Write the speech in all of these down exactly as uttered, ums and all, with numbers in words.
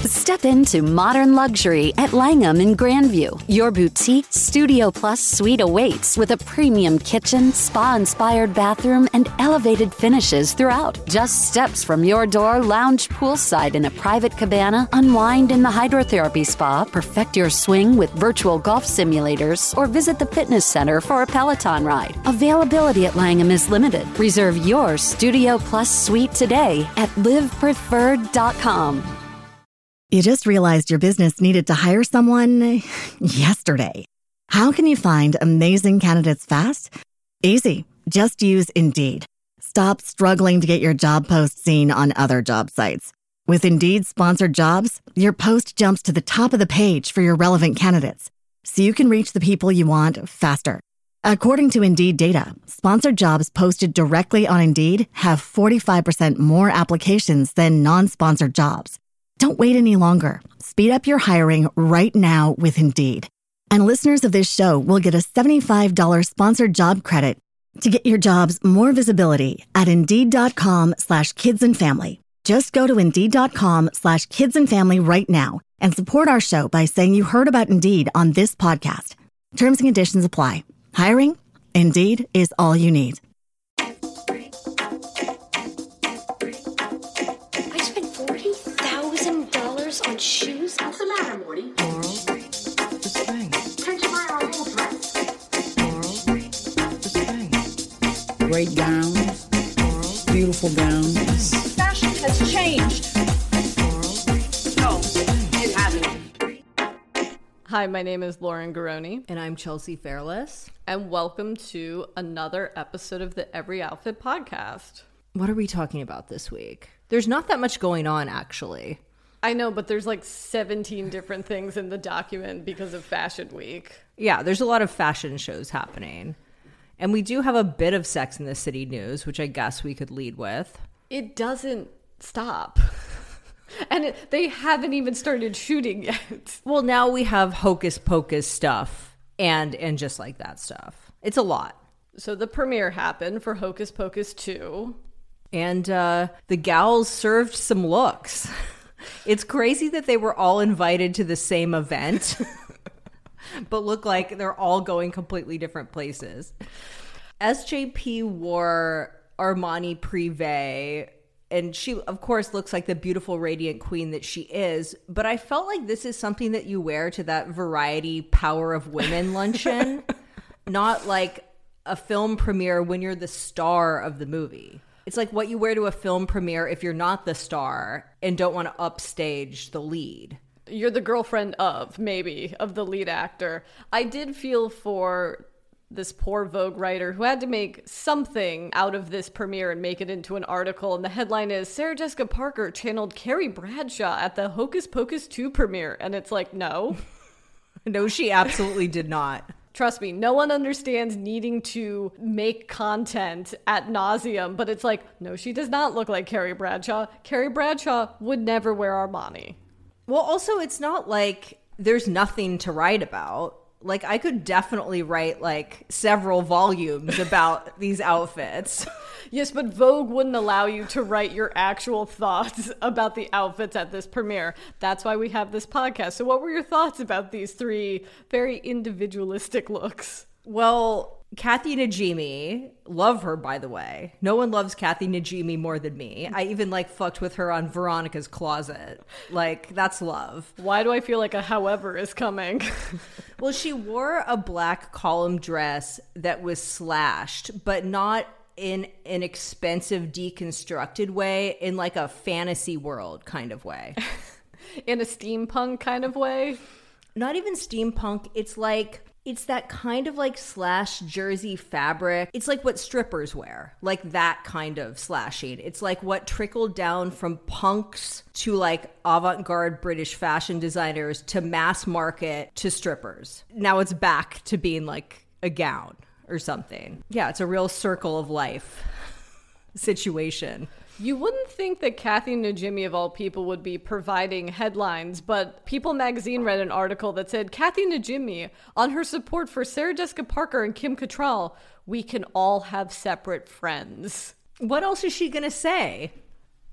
Step into modern luxury at Langham in Grandview. Your boutique Studio Plus suite awaits with a premium kitchen, spa-inspired bathroom, and elevated finishes throughout. Just steps from your door, lounge poolside in a private cabana, unwind in the hydrotherapy spa, perfect your swing with virtual golf simulators, or visit the fitness center for a Peloton ride. Availability at Langham is limited. Reserve your Studio Plus suite today at live preferred dot com. You just realized your business needed to hire someone yesterday. How can you find amazing candidates fast? Easy. Just use Indeed. Stop struggling to get your job post seen on other job sites. With Indeed sponsored jobs, your post jumps to the top of the page for your relevant candidates, so you can reach the people you want faster. According to Indeed data, sponsored jobs posted directly on Indeed have forty-five percent more applications than non-sponsored jobs. Don't wait any longer. Speed up your hiring right now with Indeed. And listeners of this show will get a seventy-five dollars sponsored job credit to get your jobs more visibility at Indeed.com slash kids and family. Just go to Indeed.com slash kids and family right now and support our show by saying you heard about Indeed on this podcast. Terms and conditions apply. Hiring? Indeed is all you need. On shoes? What's the matter, Morty? Laurel, the spring. Can't you buy our old dress? Laurel, the spring. Great gowns. Laurel, beautiful gowns. Fashion has changed. Laurel, No, it hasn't. Hi, my name is Lauren Garoni. And I'm Chelsea Fairless. And welcome to another episode of the Every Outfit podcast. What are we talking about this week? There's not that much going on, actually. I know, but there's like seventeen different things in the document because of Fashion Week. Yeah, there's a lot of fashion shows happening. And we do have a bit of Sex and the City news, which I guess we could lead with. It doesn't stop. And it, they haven't even started shooting yet. Well, now we have Hocus Pocus stuff and and just like that stuff. It's a lot. So the premiere happened for Hocus Pocus two. And uh, the gals served some looks. It's crazy that they were all invited to the same event, but look like they're all going completely different places. S J P wore Armani Privé, and she, of course, looks like the beautiful, radiant queen that she is. But I felt like this is something that you wear to that Variety Power of Women luncheon, not like a film premiere when you're the star of the movie. It's like what you wear to a film premiere if you're not the star and don't want to upstage the lead. You're the girlfriend of, maybe, of the lead actor. I did feel for this poor Vogue writer who had to make something out of this premiere and make it into an article. And the headline is, Sarah Jessica Parker channeled Carrie Bradshaw at the Hocus Pocus two premiere. And it's like, no. No, she absolutely did not. Trust me, no one understands needing to make content ad nauseum, but it's like, no, she does not look like Carrie Bradshaw. Carrie Bradshaw would never wear Armani. Well, also, it's not like there's nothing to write about. Like, I could definitely write, like, several volumes about these outfits. Yes, but Vogue wouldn't allow you to write your actual thoughts about the outfits at this premiere. That's why we have this podcast. So what were your thoughts about these three very individualistic looks? Well, Kathy Najimy, love her, by the way. No one loves Kathy Najimy more than me. I even, like, fucked with her on Veronica's Closet. Like, that's love. Why do I feel like a however is coming? Well, she wore a black column dress that was slashed, but not in an expensive, deconstructed way, in like a fantasy world kind of way. In a steampunk kind of way? Not even steampunk. It's like, it's that kind of like slash jersey fabric. It's like what strippers wear, like that kind of slashing. It's like what trickled down from punks to like avant-garde British fashion designers to mass market to strippers. Now it's back to being like a gown or something. Yeah, it's a real circle of life situation. You wouldn't think that Kathy Najimy, of all people, would be providing headlines, but People magazine read an article that said, Kathy Najimy, on her support for Sarah Jessica Parker and Kim Cattrall, we can all have separate friends. What else is she going to say?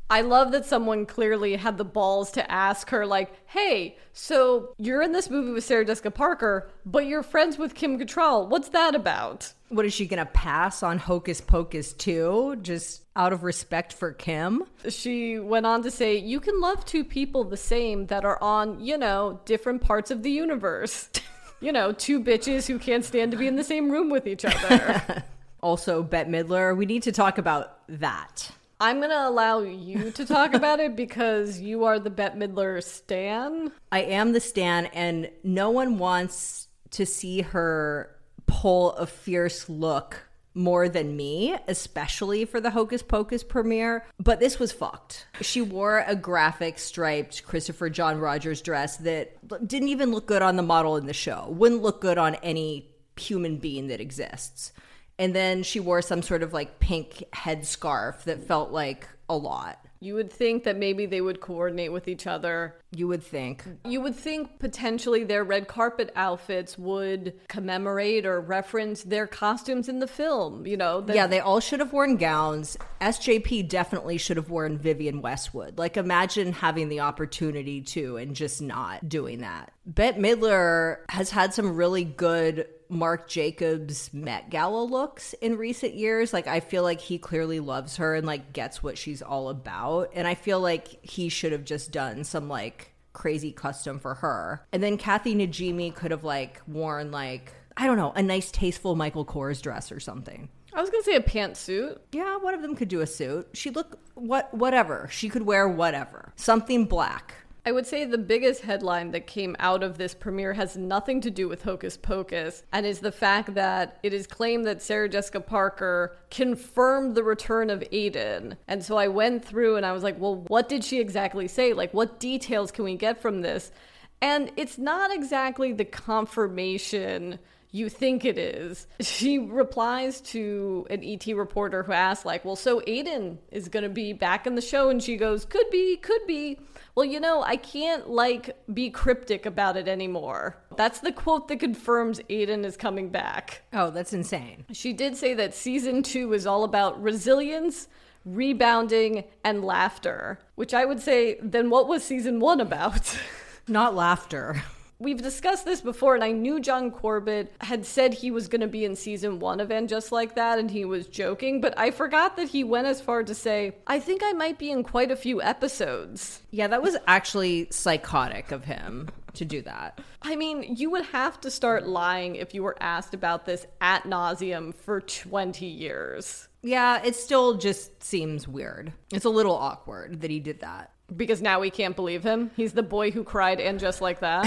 I love that someone clearly had the balls to ask her, like, hey, so you're in this movie with Sarah Jessica Parker, but you're friends with Kim Cattrall. What's that about? What, is she going to pass on Hocus Pocus two just out of respect for Kim? She went on to say, you can love two people the same that are on, you know, different parts of the universe. You know, two bitches who can't stand to be in the same room with each other. Also, Bette Midler, we need to talk about that. I'm going to allow you to talk about it because you are the Bette Midler stan. I am the stan, and no one wants to see her pull a fierce look more than me, especially for the Hocus Pocus premiere. But this was fucked. She wore a graphic striped Christopher John Rogers dress that didn't even look good on the model in the show. Wouldn't look good on any human being that exists. And then she wore some sort of like pink headscarf that felt like a lot. You would think that maybe they would coordinate with each other. You would think. You would think potentially their red carpet outfits would commemorate or reference their costumes in the film, you know? That- yeah, they all should have worn gowns. S J P definitely should have worn Vivienne Westwood. Like, imagine having the opportunity to and just not doing that. Bette Midler has had some really good Marc Jacobs Met Gala looks in recent years. Like, I feel like he clearly loves her and like gets what she's all about. And I feel like he should have just done some like crazy custom for her. And then Kathy Najimy could have like worn like, I don't know, a nice tasteful Michael Kors dress or something. I was going to say a pantsuit. Yeah, one of them could do a suit. She'd look what whatever. She could wear whatever. Something black. I would say the biggest headline that came out of this premiere has nothing to do with Hocus Pocus, and is the fact that it is claimed that Sarah Jessica Parker confirmed the return of Aiden. And so I went through and I was like, well, what did she exactly say? Like, what details can we get from this? And it's not exactly the confirmation you think it is. She replies to an E T reporter who asked, like, well, so Aiden is going to be back in the show, and she goes, could be, could be. Well, you know, I can't, like, be cryptic about it anymore. That's the quote that confirms Aiden is coming back. Oh, that's insane. She did say that season two is all about resilience, rebounding, and laughter, which I would say, then what was season one about? Not laughter. We've discussed this before, and I knew John Corbett had said he was going to be in season one of And Just Like That, and he was joking, but I forgot that he went as far to say, I think I might be in quite a few episodes. Yeah, that was actually psychotic of him to do that. I mean, you would have to start lying if you were asked about this ad nauseum for twenty years. Yeah, it still just seems weird. It's a little awkward that he did that. Because now we can't believe him. He's the boy who cried And Just Like That.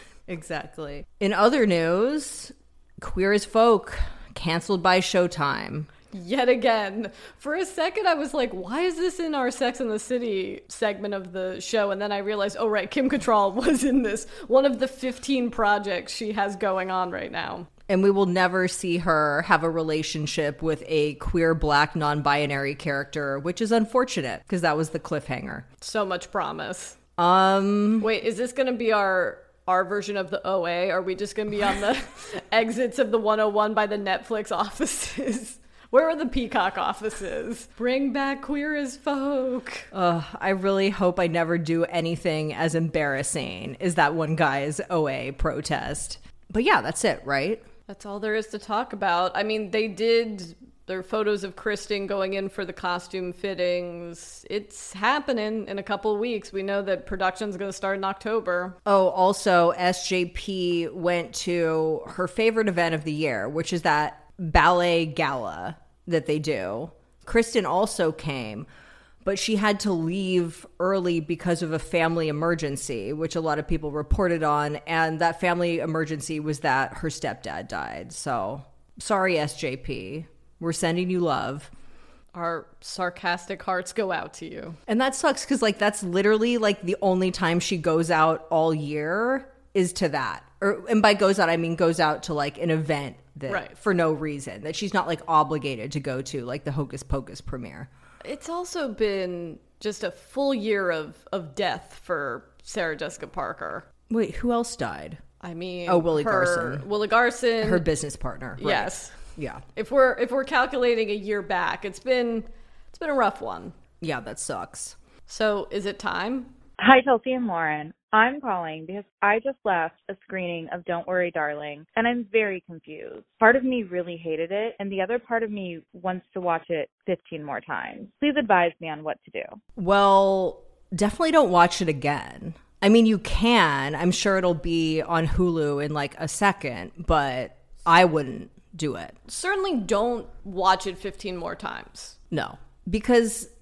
Exactly. In other news, Queer as Folk canceled by Showtime. Yet again. For a second, I was like, why is this in our Sex and the City segment of the show? And then I realized, oh, right, Kim Cattrall was in this. One of the fifteen projects she has going on right now. And we will never see her have a relationship with a queer, black, non-binary character, which is unfortunate because that was the cliffhanger. So much promise. Um, Wait, is this going to be our our version of the O A? Are we just going to be on the exits of the one oh one by the Netflix offices? Where are the Peacock offices? Bring back Queer as Folk. Uh, I really hope I never do anything as embarrassing as that one guy's O A protest. But yeah, that's it, right? That's all there is to talk about. I mean, they did their photos of Kristen going in for the costume fittings. It's happening in a couple of weeks. We know that production's going to start in October. Oh, also, S J P went to her favorite event of the year, which is that ballet gala that they do. Kristen also came, but she had to leave early because of a family emergency, which a lot of people reported on. And that family emergency was that her stepdad died. So sorry, S J P. We're sending you love. Our sarcastic hearts go out to you. And that sucks because, like, that's literally, like, the only time she goes out all year is to that. Or, and by goes out, I mean goes out to, like, an event that right. for no reason. That she's not, like, obligated to go to, like the Hocus Pocus premiere. It's also been just a full year of, of death for Sarah Jessica Parker. Wait, who else died? I mean, oh, Willie her, Garson. Willie Garson. Her business partner. Right. Yes. Yeah. If we're if we're calculating a year back, it's been it's been a rough one. Yeah, that sucks. So, is it time? Hi, Chelsea and Lauren. I'm calling because I just left a screening of Don't Worry, Darling, and I'm very confused. Part of me really hated it, and the other part of me wants to watch it fifteen more times. Please advise me on what to do. Well, definitely don't watch it again. I mean, you can. I'm sure it'll be on Hulu in like a second, but I wouldn't do it. Certainly don't watch it fifteen more times. No, because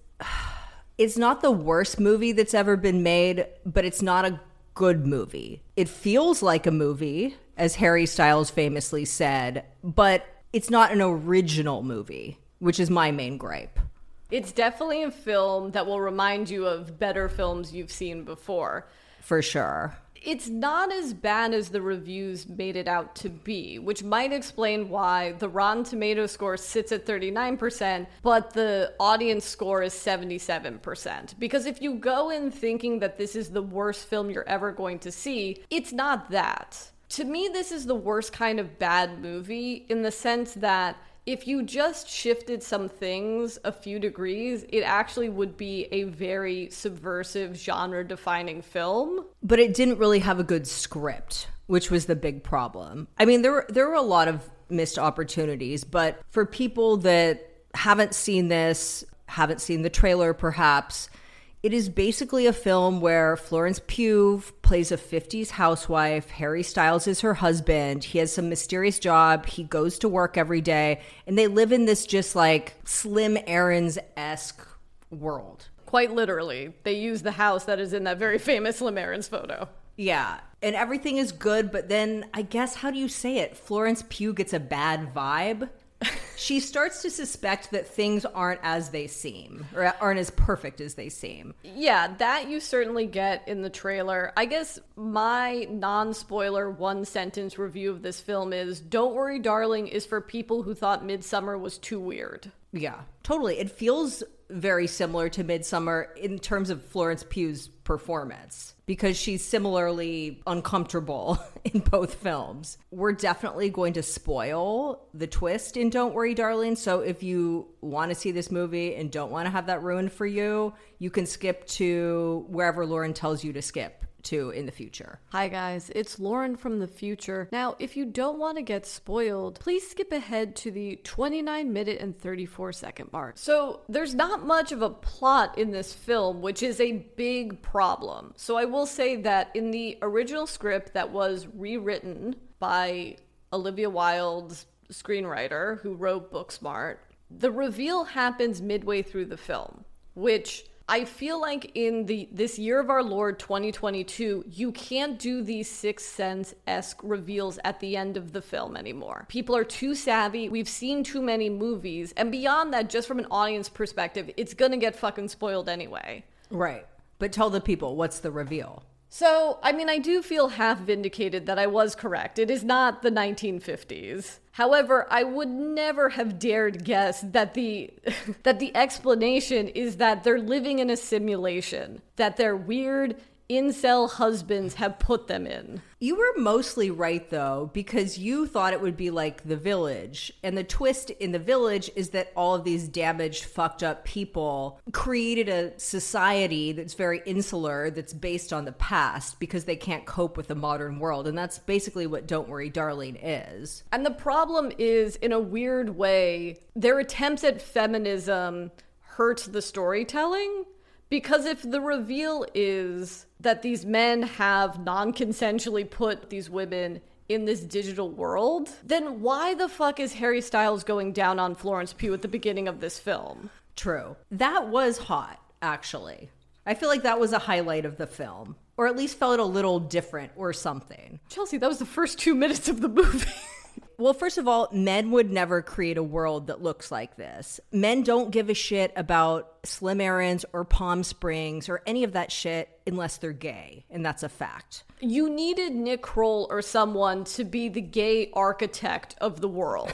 it's not the worst movie that's ever been made, but it's not a good movie. It feels like a movie, as Harry Styles famously said, but it's not an original movie, which is my main gripe. It's definitely a film that will remind you of better films you've seen before. For sure. It's not as bad as the reviews made it out to be, which might explain why the Rotten Tomatoes score sits at thirty-nine percent, but the audience score is seventy-seven percent. Because if you go in thinking that this is the worst film you're ever going to see, it's not that. To me, this is the worst kind of bad movie in the sense that if you just shifted some things a few degrees, it actually would be a very subversive, genre-defining film. But it didn't really have a good script, which was the big problem. I mean, there were, there were a lot of missed opportunities, but for people that haven't seen this, haven't seen the trailer perhaps, it is basically a film where Florence Pugh plays a fifties housewife. Harry Styles is her husband. He has some mysterious job. He goes to work every day. And they live in this just like Slim Aarons-esque world. Quite literally. They use the house that is in that very famous Slim Aarons photo. Yeah. And everything is good. But then I guess, how do you say it? Florence Pugh gets a bad vibe. She starts to suspect that things aren't as they seem, or aren't as perfect as they seem. Yeah, that you certainly get in the trailer. I guess my non-spoiler one-sentence review of this film is, Don't Worry, Darling is for people who thought Midsommar was too weird. Yeah, totally. It feels very similar to Midsommar in terms of Florence Pugh's performance, because she's similarly uncomfortable in both films. We're definitely going to spoil the twist in Don't Worry, Darling. So if you want to see this movie and don't want to have that ruined for you, you can skip to wherever Lauren tells you to skip to in the future. Hi guys, it's Lauren from the future. Now, if you don't want to get spoiled, please skip ahead to the twenty-nine minute and thirty-four second mark. So there's not much of a plot in this film, which is a big problem. So I will say that in the original script that was rewritten by Olivia Wilde's screenwriter who wrote Booksmart, the reveal happens midway through the film, which I feel like in the this year of our Lord twenty twenty-two, you can't do these Sixth Sense-esque reveals at the end of the film anymore. People are too savvy. We've seen too many movies. And beyond that, just from an audience perspective, it's going to get fucking spoiled anyway. Right. But tell the people, what's the reveal? So, I mean, I do feel half vindicated that I was correct. It is not the nineteen fifties. However, I would never have dared guess that the that the explanation is that they're living in a simulation, that their weird incel husbands have put them in. You were mostly right, though, because you thought it would be like The Village. And the twist in The Village is that all of these damaged, fucked up people created a society that's very insular, that's based on the past, because they can't cope with the modern world. And that's basically what Don't Worry, Darling is. And the problem is, in a weird way, their attempts at feminism hurt the storytelling. Because if the reveal is that these men have non-consensually put these women in this digital world, then why the fuck is Harry Styles going down on Florence Pugh at the beginning of this film? True. That was hot, actually. I feel like that was a highlight of the film. Or at least felt a little different or something. Chelsea, that was the first two minutes of the movie. Well, first of all, men would never create a world that looks like this. Men don't give a shit about Slim Aarons or Palm Springs or any of that shit unless they're gay, and that's a fact. You needed Nick Kroll or someone to be the gay architect of the world.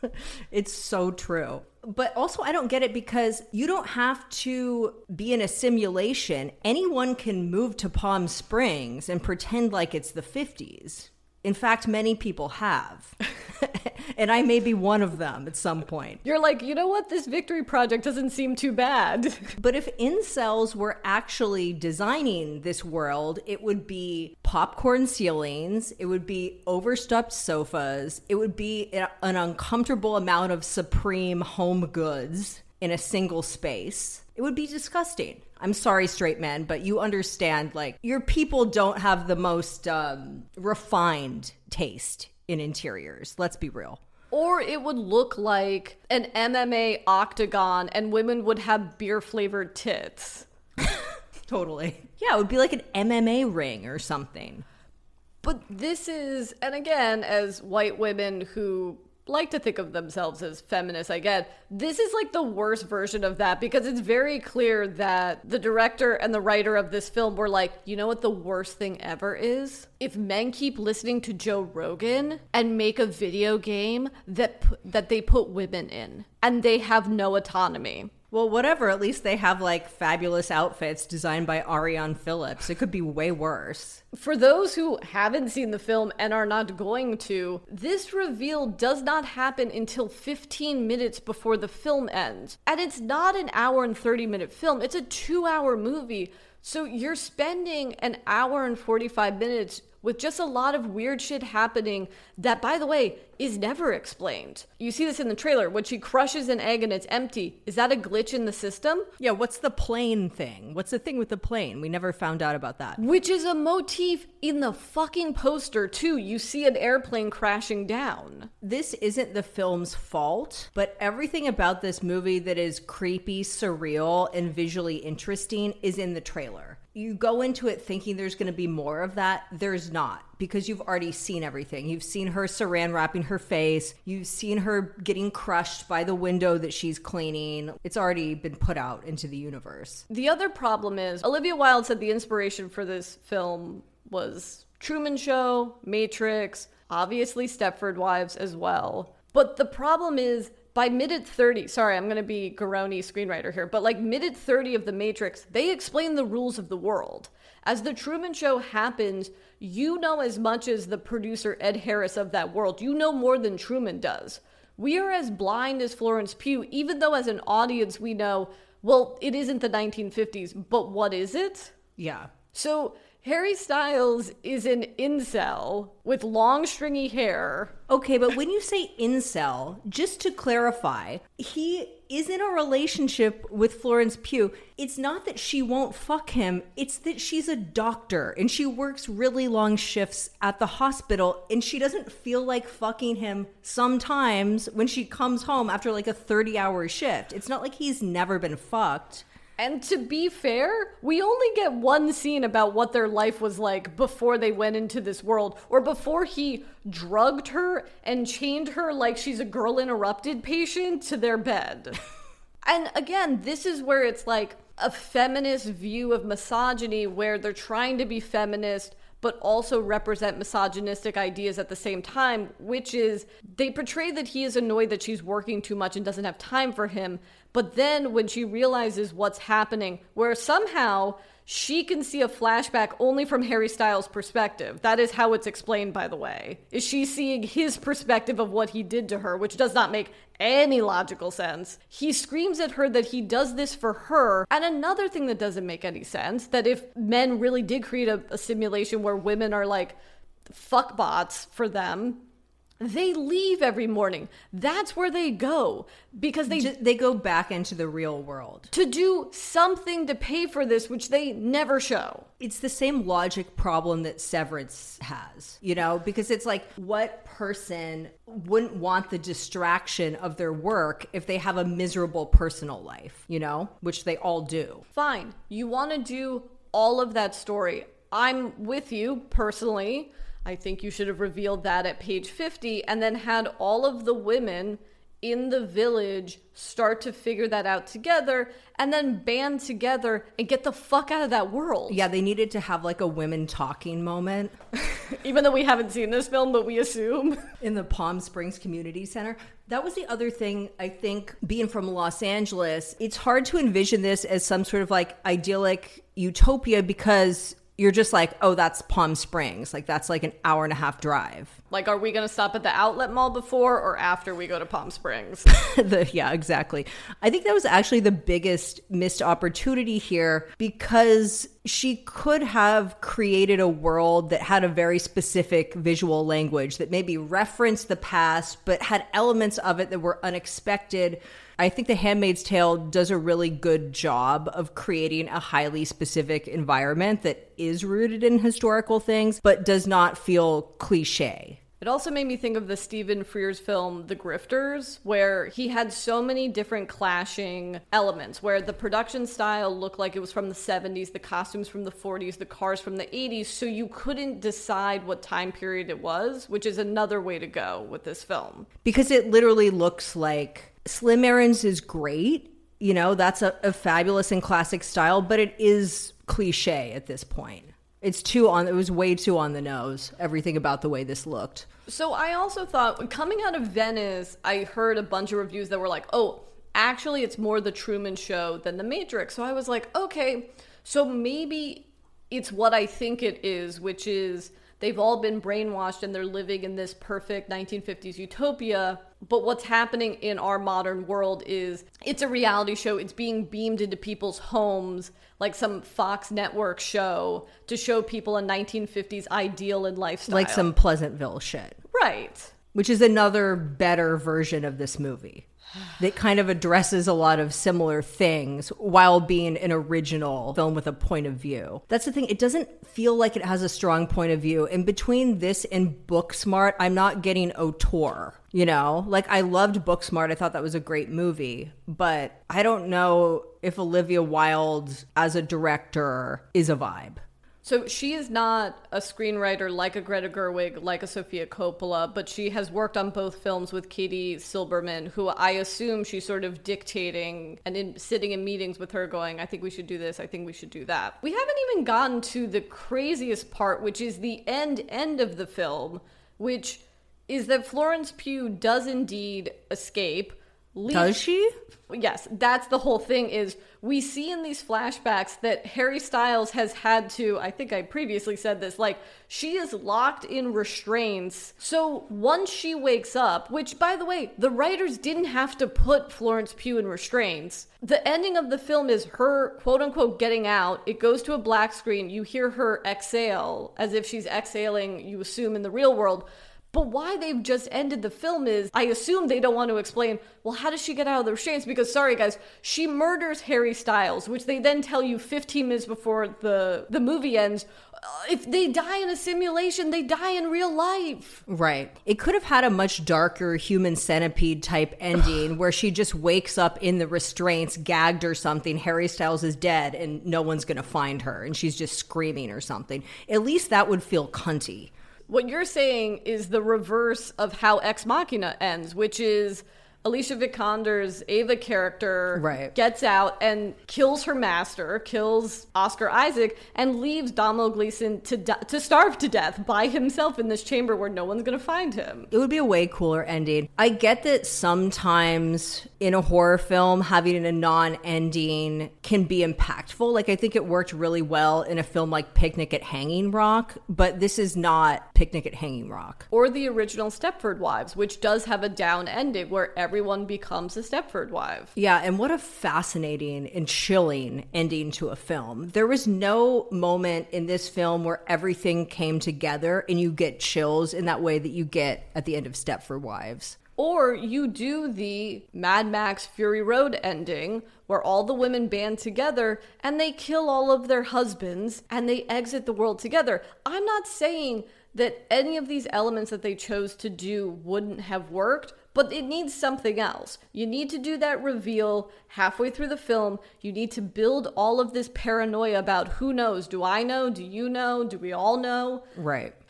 It's so true. But also, I don't get it because you don't have to be in a simulation. Anyone can move to Palm Springs and pretend like it's the fifties. In fact, many people have. And I may be one of them at some point. You're like, you know what? This Victory Project doesn't seem too bad. But if incels were actually designing this world, it would be popcorn ceilings, it would be overstuffed sofas, it would be an uncomfortable amount of Supreme home goods in a single space. It would be disgusting. I'm sorry, straight men, but you understand, like, your people don't have the most um, refined taste in interiors. Let's be real. Or it would look like an M M A octagon and women would have beer-flavored tits. Totally. Yeah, it would be like an M M A ring or something. But this is, and again, as white women who like to think of themselves as feminists, I get, this is like the worst version of that, because it's very clear that the director and the writer of this film were like, you know what the worst thing ever is? If men keep listening to Joe Rogan and make a video game that that they put women in, and they have no autonomy. Well, whatever. At least they have, like, fabulous outfits designed by Ariane Phillips. It could be way worse. For those who haven't seen the film and are not going to, this reveal does not happen until fifteen minutes before the film ends. And it's not an hour and thirty minute film. It's a two hour movie. So you're spending an hour and forty-five minutes with just a lot of weird shit happening that, by the way, is never explained. You see this in the trailer. When she crushes an egg and it's empty, is that a glitch in the system? Yeah, what's the plane thing? What's the thing with the plane? We never found out about that. Which is a motif in the fucking poster, too. You see an airplane crashing down. This isn't the film's fault, but everything about this movie that is creepy, surreal, and visually interesting is in the trailer. You go into it thinking there's going to be more of that. There's not, because you've already seen everything. You've seen her saran wrapping her face. You've seen her getting crushed by the window that she's cleaning. It's already been put out into the universe. The other problem is, Olivia Wilde said the inspiration for this film was Truman Show, Matrix, obviously Stepford Wives as well. But the problem is, by minute thirty, sorry, I'm going to be Garoni screenwriter here, but like minute thirty of The Matrix, they explain the rules of the world. As The Truman Show happens, you know as much as the producer Ed Harris of that world. You know more than Truman does. We are as blind as Florence Pugh, even though as an audience we know, well, it isn't the nineteen fifties, but what is it? Yeah. So Harry Styles is an incel with long stringy hair. Okay, but when you say incel, just to clarify, he is in a relationship with Florence Pugh. It's not that she won't fuck him, it's that she's a doctor and she works really long shifts at the hospital and she doesn't feel like fucking him sometimes when she comes home after like a thirty hour shift. It's not like he's never been fucked. And to be fair, we only get one scene about what their life was like before they went into this world, or before he drugged her and chained her like she's a Girl Interrupted patient to their bed. And again, this is where it's like a feminist view of misogyny, where they're trying to be feminist but also represent misogynistic ideas at the same time, which is they portray that he is annoyed that she's working too much and doesn't have time for him. But then when she realizes what's happening, where somehow she can see a flashback only from Harry Styles' perspective. That is how it's explained, by the way. Is she seeing his perspective of what he did to her, which does not make any logical sense. He screams at her that he does this for her. And another thing that doesn't make any sense, that if men really did create a, a simulation where women are like fuckbots for them, they leave every morning. That's where they go, because they Just, they go back into the real world to do something to pay for this, which they never show. It's the same logic problem that Severance has, you know, because it's like, what person wouldn't want the distraction of their work if they have a miserable personal life, you know, which they all do. Fine. You want to do all of that story. I'm with you personally. I think you should have revealed that at page fifty and then had all of the women in the village start to figure that out together and then band together and get the fuck out of that world. Yeah, they needed to have like a women talking moment. Even though we haven't seen this film, but we assume. In the Palm Springs Community Center. That was the other thing, I think, being from Los Angeles, it's hard to envision this as some sort of like idyllic utopia because you're just like, oh, that's Palm Springs. Like, that's like an hour and a half drive. Like, are we going to stop at the outlet mall before or after we go to Palm Springs? the, yeah, exactly. I think that was actually the biggest missed opportunity here, because she could have created a world that had a very specific visual language that maybe referenced the past, but had elements of it that were unexpected. I think The Handmaid's Tale does a really good job of creating a highly specific environment that is rooted in historical things, but does not feel cliche. It also made me think of the Stephen Frears film, The Grifters, where he had so many different clashing elements, where the production style looked like it was from the seventies, the costumes from the forties, the cars from the eighties, so you couldn't decide what time period it was, which is another way to go with this film. Because it literally looks like Slim Errands is great. You know, that's a, a fabulous and classic style, but it is cliche at this point. It's too on, it was way too on the nose, everything about the way this looked. So I also thought, coming out of Venice, I heard a bunch of reviews that were like, oh, actually it's more The Truman Show than The Matrix. So I was like, okay, so maybe it's what I think it is, which is they've all been brainwashed and they're living in this perfect nineteen fifties utopia. But what's happening in our modern world is it's a reality show. It's being beamed into people's homes like some Fox network show to show people a nineteen fifties ideal and lifestyle. Like some Pleasantville shit. Right. Which is another better version of this movie that kind of addresses a lot of similar things while being an original film with a point of view. That's the thing. It doesn't feel like it has a strong point of view. And between this and Booksmart, I'm not getting auteur. You know, like I loved Booksmart. I thought that was a great movie. But I don't know if Olivia Wilde as a director is a vibe. So she is not a screenwriter like a Greta Gerwig, like a Sofia Coppola, but she has worked on both films with Katie Silberman, who I assume she's sort of dictating and in, sitting in meetings with her going, I think we should do this, I think we should do that. We haven't even gotten to the craziest part, which is the end end of the film, which is that Florence Pugh does indeed escape. Leave. Does she? Yes, that's the whole thing is we see in these flashbacks that Harry Styles has had to, I think I previously said this, like she is locked in restraints. So once she wakes up, which by the way, the writers didn't have to put Florence Pugh in restraints. The ending of the film is her quote unquote getting out. It goes to a black screen. You hear her exhale as if she's exhaling, you assume in the real world. But why they've just ended the film is, I assume they don't want to explain, well, how does she get out of the restraints? Because, sorry guys, she murders Harry Styles, which they then tell you fifteen minutes before the, the movie ends. Uh, if they die in a simulation, they die in real life. Right. It could have had a much darker human centipede type ending where she just wakes up in the restraints, gagged or something. Harry Styles is dead and no one's going to find her and she's just screaming or something. At least that would feel cunty. What you're saying is the reverse of how Ex Machina ends, which is Alicia Vikander's Ava character right. gets out and kills her master, kills Oscar Isaac, and leaves Domhnall Gleeson to di- to starve to death by himself in this chamber where no one's going to find him. It would be a way cooler ending. I get that sometimes in a horror film, having a non-ending can be impactful. Like, I think it worked really well in a film like Picnic at Hanging Rock, but this is not Picnic at Hanging Rock. Or the original Stepford Wives, which does have a down ending where everyone becomes a Stepford wife. Yeah, and what a fascinating and chilling ending to a film. There was no moment in this film where everything came together and you get chills in that way that you get at the end of Stepford Wives. Or you do the Mad Max Fury Road ending where all the women band together and they kill all of their husbands and they exit the world together. I'm not saying that any of these elements that they chose to do wouldn't have worked, but it needs something else. You need to do that reveal halfway through the film. You need to build all of this paranoia about who knows. Do I know? Do you know? Do we all know? Right.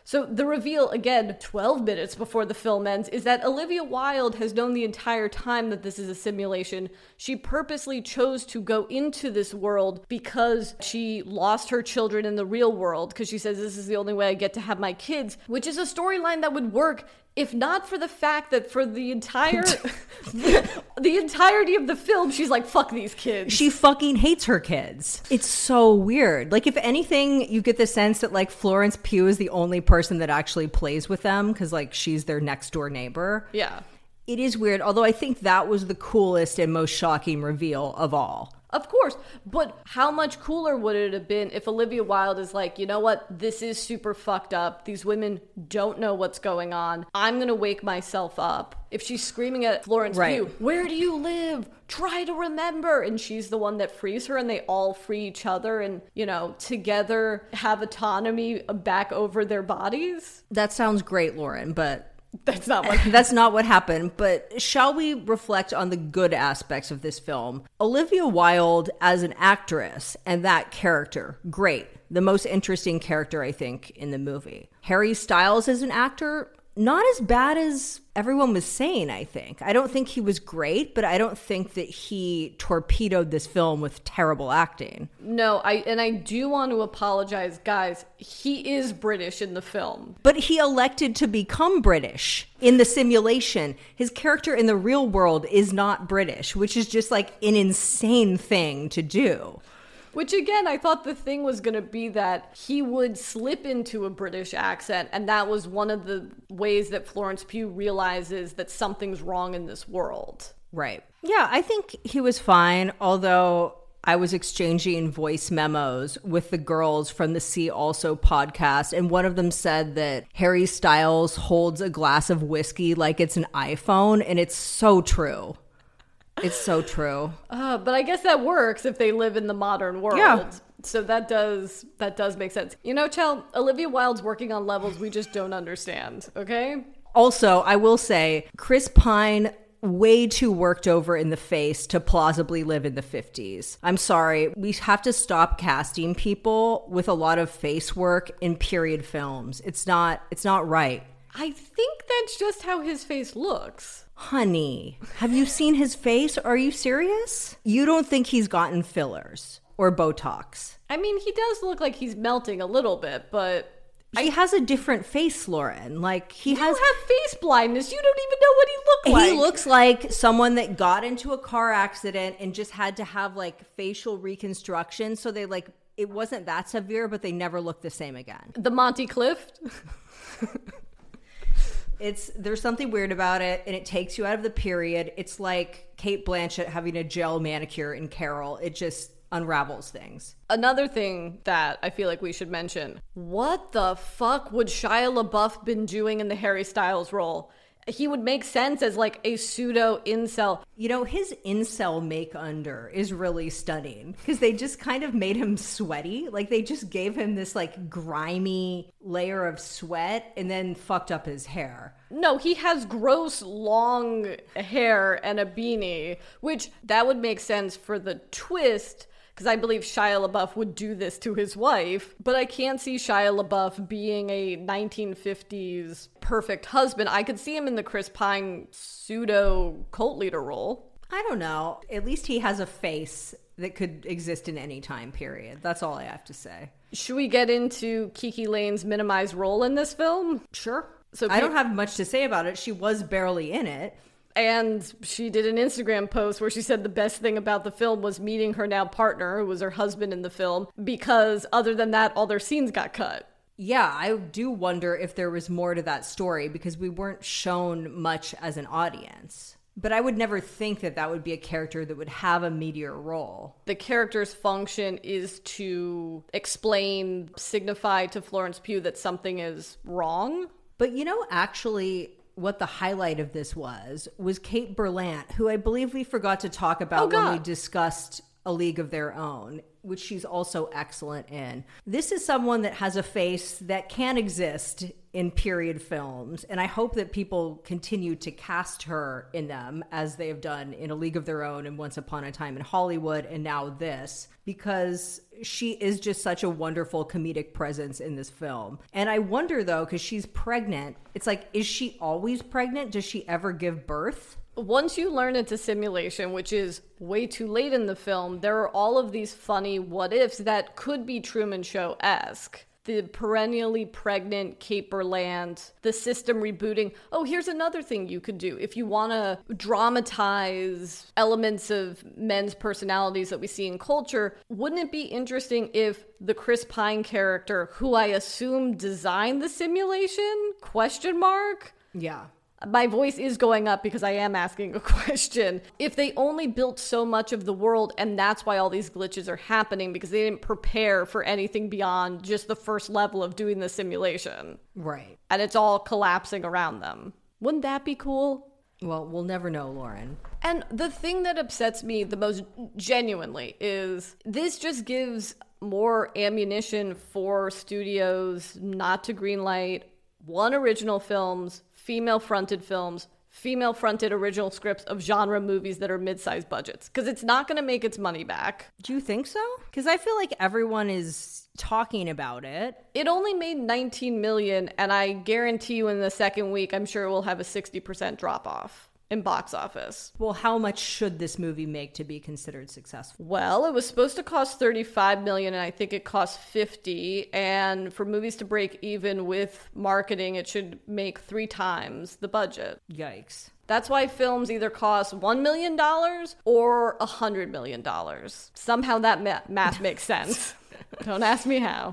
So the reveal, again, twelve minutes before the film ends, is that Olivia Wilde has known the entire time that this is a simulation. She purposely chose to go into this world because she lost her children in the real world, because she says, this is the only way I get to have my kids, which is a storyline that would work if not for the fact that for the entire the entirety of the film, she's like, fuck these kids. She fucking hates her kids. It's so weird. Like, if anything, you get the sense that, like, Florence Pugh is the only person that actually plays with them because, like, she's their next door neighbor. Yeah. It is weird, although I think that was the coolest and most shocking reveal of all. Of course, but how much cooler would it have been if Olivia Wilde is like, you know what, this is super fucked up. These women don't know what's going on. I'm going to wake myself up. If she's screaming at Florence right. Pugh, where do you live? Try to remember. And she's the one that frees her and they all free each other and, you know, together have autonomy back over their bodies. That sounds great, Lauren, but... That's not what That's not what happened, but shall we reflect on the good aspects of this film? Olivia Wilde as an actress and that character, great. The most interesting character, I think, in the movie. Harry Styles as an actor, not as bad as everyone was saying, I think. I don't think he was great, but I don't think that he torpedoed this film with terrible acting. No, I and I do want to apologize, guys. He is British in the film. But he elected to become British in the simulation. His character in the real world is not British, which is just like an insane thing to do. Which, again, I thought the thing was going to be that he would slip into a British accent, and that was one of the ways that Florence Pugh realizes that something's wrong in this world. Right. Yeah, I think he was fine, although I was exchanging voice memos with the girls from the See Also podcast, and one of them said that Harry Styles holds a glass of whiskey like it's an iPhone, and it's so true. It's so true. Uh, but I guess that works if they live in the modern world. Yeah. So that does that does make sense. You know, Chell, Olivia Wilde's working on levels we just don't understand, okay? Also, I will say, Chris Pine, way too worked over in the face to plausibly live in the fifties. I'm sorry. We have to stop casting people with a lot of face work in period films. It's not, it's not right. I think that's just how his face looks. Honey, have you seen his face? Are you serious? You don't think he's gotten fillers or Botox? I mean, he does look like he's melting a little bit, but... He I, has a different face, Lauren. Like, he you has... You have face blindness. You don't even know what he looks like. He looks like someone that got into a car accident and just had to have, like, facial reconstruction. So they, like, it wasn't that severe, but they never looked the same again. The Monty Clift? It's there's something weird about it, and it takes you out of the period. It's like Cate Blanchett having a gel manicure in Carol. It just unravels things. Another thing that I feel like we should mention: what the fuck would Shia LaBeouf been doing in the Harry Styles role? He would make sense as like a pseudo incel. You know, his incel make under is really stunning because they just kind of made him sweaty. Like they just gave him this like grimy layer of sweat and then fucked up his hair. No, he has gross long hair and a beanie, which that would make sense for the twist. Because I believe Shia LaBeouf would do this to his wife. But I can't see Shia LaBeouf being a nineteen fifties perfect husband. I could see him in the Chris Pine pseudo cult leader role. I don't know. At least he has a face that could exist in any time period. That's all I have to say. Should we get into Kiki Lane's minimized role in this film? Sure. So I don't have much to say about it. She was barely in it. And she did an Instagram post where she said the best thing about the film was meeting her now partner, who was her husband in the film, because other than that, all their scenes got cut. Yeah, I do wonder if there was more to that story because we weren't shown much as an audience. But I would never think that that would be a character that would have a meteor role. The character's function is to explain, signify to Florence Pugh that something is wrong. But you know, actually... what the highlight of this was, was Kate Berlant, who I believe we forgot to talk about oh, when we discussed A League of Their Own, which she's also excellent in. This is someone that has a face that can exist in period films, and I hope that people continue to cast her in them as they have done in A League of Their Own and Once Upon a Time in Hollywood and now this, because she is just such a wonderful comedic presence in this film. And I wonder though, because she's pregnant, it's like, is she always pregnant? Does she ever give birth? Once you learn it's a simulation, which is way too late in the film, there are all of these funny what ifs that could be Truman Show-esque. The perennially pregnant Caperland, the system rebooting. Oh, here's another thing you could do. If you want to dramatize elements of men's personalities that we see in culture, wouldn't it be interesting if the Chris Pine character, who I assume designed the simulation, question mark? Yeah. My voice is going up because I am asking a question. If they only built so much of the world, and that's why all these glitches are happening, because they didn't prepare for anything beyond just the first level of doing the simulation. Right. And it's all collapsing around them. Wouldn't that be cool? Well, we'll never know, Lauren. And the thing that upsets me the most genuinely is this just gives more ammunition for studios not to greenlight one original films, female-fronted films, female-fronted original scripts of genre movies that are mid-sized budgets. Because it's not going to make its money back. Do you think so? Because I feel like everyone is talking about it. It only made nineteen million dollars, and I guarantee you in the second week, I'm sure it will have a sixty percent drop-off in box office. Well, how much should this movie make to be considered successful? Well, it was supposed to cost thirty-five million dollars, and I think it cost fifty. And for movies to break even with marketing, it should make three times the budget. Yikes. That's why films either cost one million dollars or one hundred million dollars. Somehow that ma- math makes sense. Don't ask me how.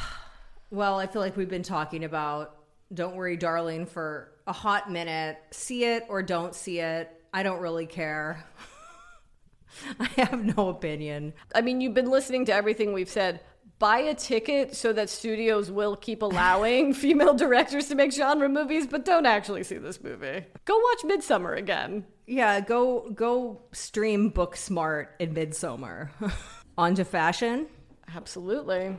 Well, I feel like we've been talking about Don't Worry, Darling for a hot minute. See it or don't see it. I don't really care. I have no opinion. I mean, you've been listening to everything we've said. Buy a ticket so that studios will keep allowing female directors to make genre movies, but don't actually see this movie. Go watch Midsommar again. Yeah, go go stream Booksmart in Midsommar. On to fashion? Absolutely.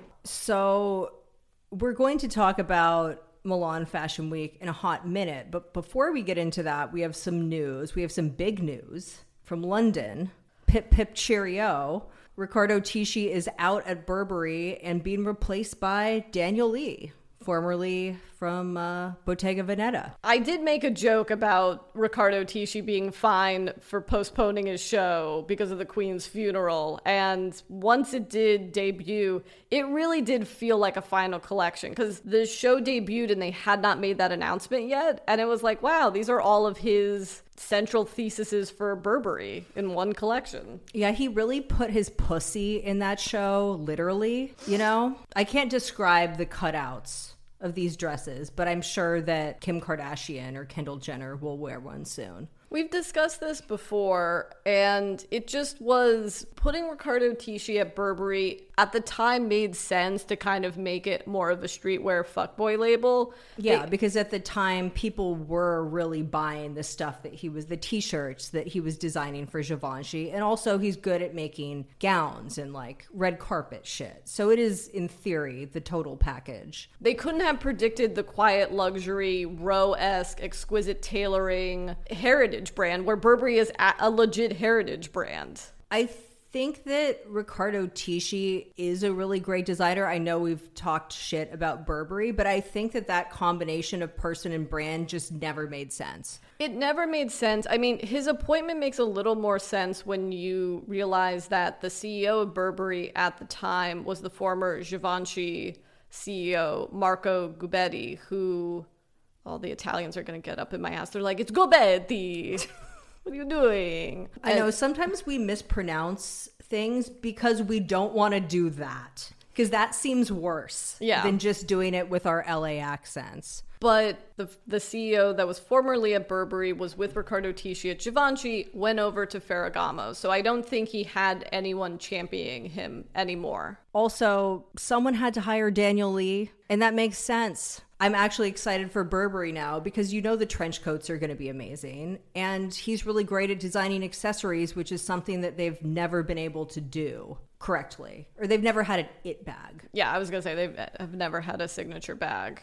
So we're going to talk about Milan Fashion Week in a hot minute. But before we get into that, we have some news. We have some big news from London. Pip, pip, cheerio. Riccardo Tisci is out at Burberry and being replaced by Daniel Lee, formerly from uh, Bottega Veneta. I did make a joke about Riccardo Tisci being fined for postponing his show because of the Queen's funeral. And once it did debut, it really did feel like a final collection because the show debuted and they had not made that announcement yet. And it was like, wow, these are all of his central theses for Burberry in one collection. Yeah, he really put his pussy in that show, literally. You know, I can't describe the cutouts of these dresses, but I'm sure that Kim Kardashian or Kendall Jenner will wear one soon. We've discussed this before, and it just was putting Riccardo Tisci at Burberry at the time made sense to kind of make it more of a streetwear fuckboy label. Yeah, they, because at the time, people were really buying the stuff that he was, the t-shirts that he was designing for Givenchy, and also he's good at making gowns and like red carpet shit. So it is, in theory, the total package. They couldn't have predicted the quiet luxury, Row-esque, exquisite tailoring heritage brand where Burberry is a legit heritage brand. I think that Riccardo Tisci is a really great designer. I know we've talked shit about Burberry, but I think that that combination of person and brand just never made sense. It never made sense. I mean, his appointment makes a little more sense when you realize that the C E O of Burberry at the time was the former Givenchy C E O, Marco Gubbetti, who all the Italians are going to get up in my ass. They're like, it's Gubbetti. What are you doing? I and- know sometimes we mispronounce things because we don't want to do that. Because that seems worse yeah. than just doing it with our L A accents. But the the C E O that was formerly at Burberry was with Riccardo Tisci at Givenchy, went over to Ferragamo. So I don't think he had anyone championing him anymore. Also, someone had to hire Daniel Lee, and that makes sense. I'm actually excited for Burberry now because you know the trench coats are going to be amazing. And he's really great at designing accessories, which is something that they've never been able to do correctly. Or they've never had an it bag. Yeah, I was going to say they have never had a signature bag.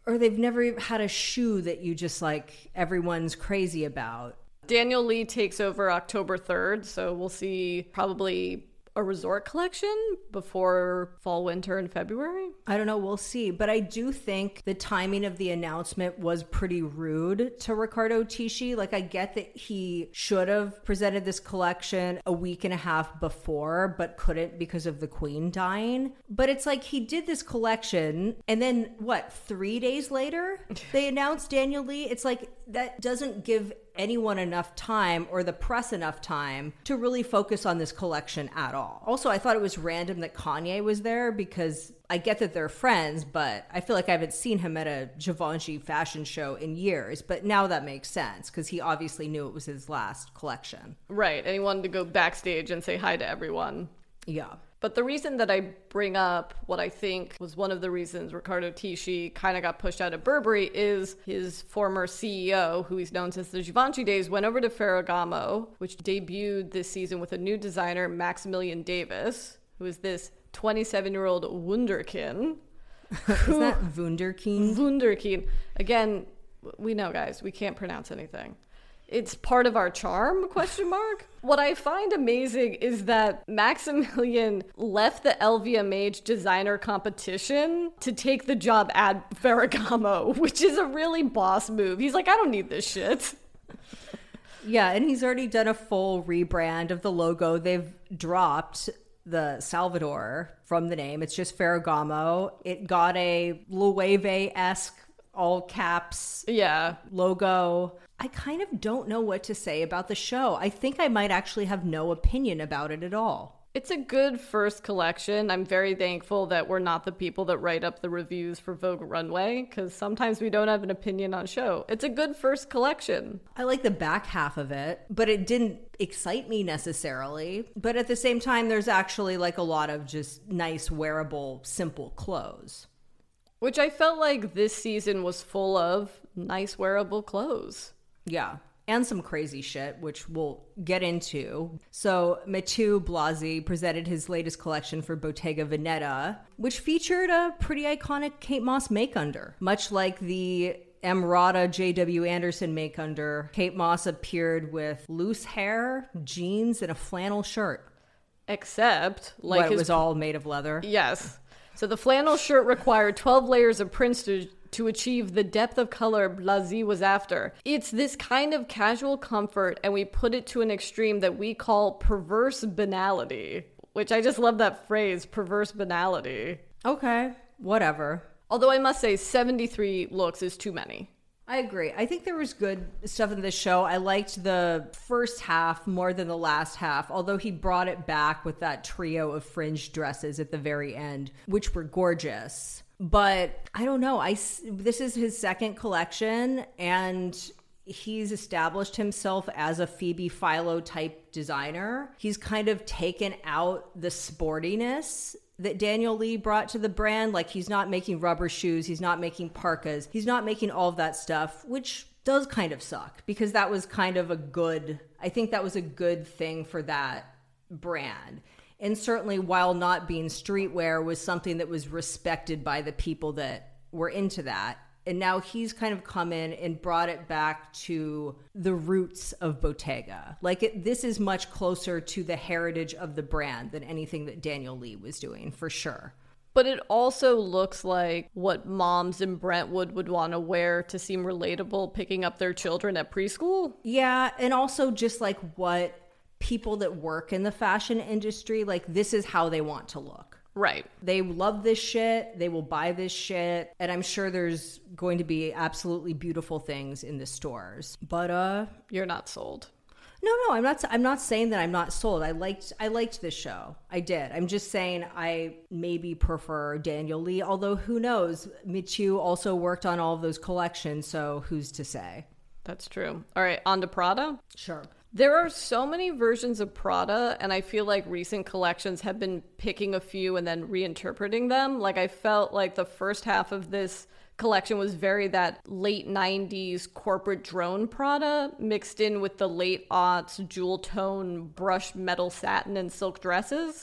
Or they've never had a shoe that you just like everyone's crazy about. Daniel Lee takes over October third, so we'll see probably a resort collection before fall, winter, in February. I don't know. We'll see. But I do think the timing of the announcement was pretty rude to Riccardo Tisci. Like, I get that he should have presented this collection a week and a half before, but couldn't because of the queen dying. But it's like he did this collection and then what, three days later, they announced Daniel Lee. It's like that doesn't give anyone enough time or the press enough time to really focus on this collection at all. Also, I thought it was random that Kanye was there because I get that they're friends, but I feel like I haven't seen him at a Givenchy fashion show in years. But now that makes sense because he obviously knew it was his last collection. Right. And he wanted to go backstage and say hi to everyone. Yeah. But the reason that I bring up what I think was one of the reasons Riccardo Tisci kind of got pushed out of Burberry is his former C E O, who he's known since the Givenchy days, went over to Ferragamo, which debuted this season with a new designer, Maximilian Davis, who is this twenty-seven-year-old wunderkind. Is that Wunderkind? Wunderkind. Again, we know, guys, we can't pronounce anything. It's part of our charm, question mark. What I find amazing is that Maximilian left the L V M H designer competition to take the job at Ferragamo, which is a really boss move. He's like, I don't need this shit. Yeah, and he's already done a full rebrand of the logo. They've dropped the Salvador from the name. It's just Ferragamo. It got a Loewe-esque all caps yeah logo. I kind of don't know what to say about the show. I think I might actually have no opinion about it at all. It's a good first collection. I'm very thankful that we're not the people that write up the reviews for Vogue Runway, because sometimes we don't have an opinion on show. It's a good first collection. I like the back half of it, but it didn't excite me necessarily. But at the same time, there's actually like a lot of just nice, wearable, simple clothes. Which I felt like this season was full of nice, wearable clothes. Yeah, and some crazy shit, which we'll get into. So Mathieu Blasi presented his latest collection for Bottega Veneta, which featured a pretty iconic Kate Moss make-under. Much like the Emrata J W Anderson make-under, Kate Moss appeared with loose hair, jeans, and a flannel shirt. Except, like what, his... it was all made of leather? Yes. So the flannel shirt required twelve layers of prints to, to achieve the depth of color Blasi was after. It's this kind of casual comfort, and we put it to an extreme that we call perverse banality, which I just love that phrase, perverse banality. Okay, whatever. Although I must say seventy-three looks is too many. I agree. I think there was good stuff in this show. I liked the first half more than the last half, although he brought it back with that trio of fringe dresses at the very end, which were gorgeous. But I don't know. I, this is his second collection, and he's established himself as a Phoebe Philo type designer. He's kind of taken out the sportiness that Daniel Lee brought to the brand. Like, he's not making rubber shoes, he's not making parkas, he's not making all of that stuff, which does kind of suck because that was kind of a good, I think that was a good thing for that brand. And certainly, while not being streetwear, was something that was respected by the people that were into that. And now he's kind of come in and brought it back to the roots of Bottega. Like, it, this is much closer to the heritage of the brand than anything that Daniel Lee was doing, for sure. But it also looks like what moms in Brentwood would want to wear to seem relatable picking up their children at preschool. Yeah, and also just like what people that work in the fashion industry, like, this is how they want to look. Right. They love this shit. They will buy this shit. And I'm sure there's going to be absolutely beautiful things in the stores. But uh you're not sold. No, no, I'm not I'm not saying that I'm not sold. I liked I liked this show. I did. I'm just saying I maybe prefer Daniel Lee, although who knows? Michu also worked on all of those collections, so who's to say? That's true. All right, on to Prada. Sure. There are so many versions of Prada, and I feel like recent collections have been picking a few and then reinterpreting them. Like, I felt like the first half of this collection was very that late nineties corporate drone Prada mixed in with the late aughts jewel tone brushed metal satin and silk dresses.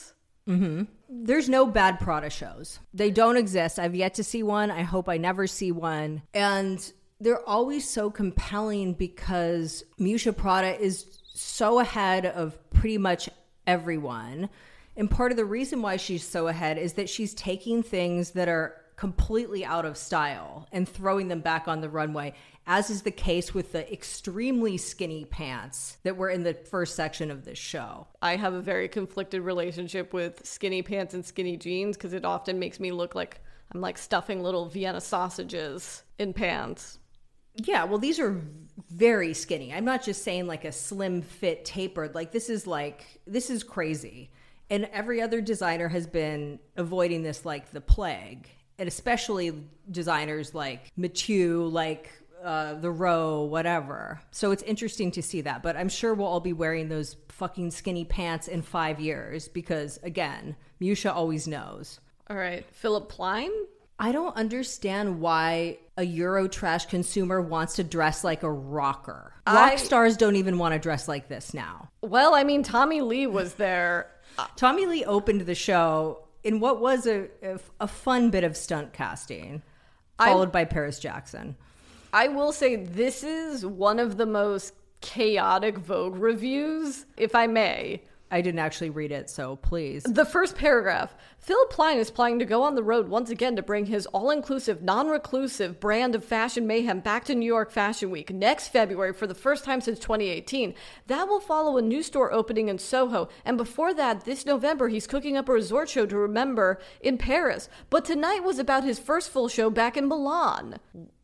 Mm-hmm. There's no bad Prada shows. They don't exist. I've yet to see one. I hope I never see one. And they're always so compelling because Miuccia Prada is so ahead of pretty much everyone. And part of the reason why she's so ahead is that she's taking things that are completely out of style and throwing them back on the runway, as is the case with the extremely skinny pants that were in the first section of this show. I have a very conflicted relationship with skinny pants and skinny jeans because it often makes me look like I'm like stuffing little Vienna sausages in pants. Yeah, well, these are very skinny. I'm not just saying like a slim fit tapered. Like this is like, this is crazy. And every other designer has been avoiding this like the plague. And especially designers like Mathieu, like uh, The Row, whatever. So it's interesting to see that. But I'm sure we'll all be wearing those fucking skinny pants in five years because, again, Miuccia always knows. All right. Philip Plein? I don't understand why a Eurotrash consumer wants to dress like a rocker. Rock I... stars don't even want to dress like this now. Well, I mean, Tommy Lee was there. Tommy Lee opened the show in what was a, a, a fun bit of stunt casting, followed I, by Paris Jackson. I will say this is one of the most chaotic Vogue reviews, if I may. I didn't actually read it, so please. The first paragraph. Philip Plein is planning to go on the road once again to bring his all-inclusive, non-reclusive brand of fashion mayhem back to New York Fashion Week next February for the first time since twenty eighteen. That will follow a new store opening in Soho. And before that, this November, he's cooking up a resort show to remember in Paris. But tonight was about his first full show back in Milan.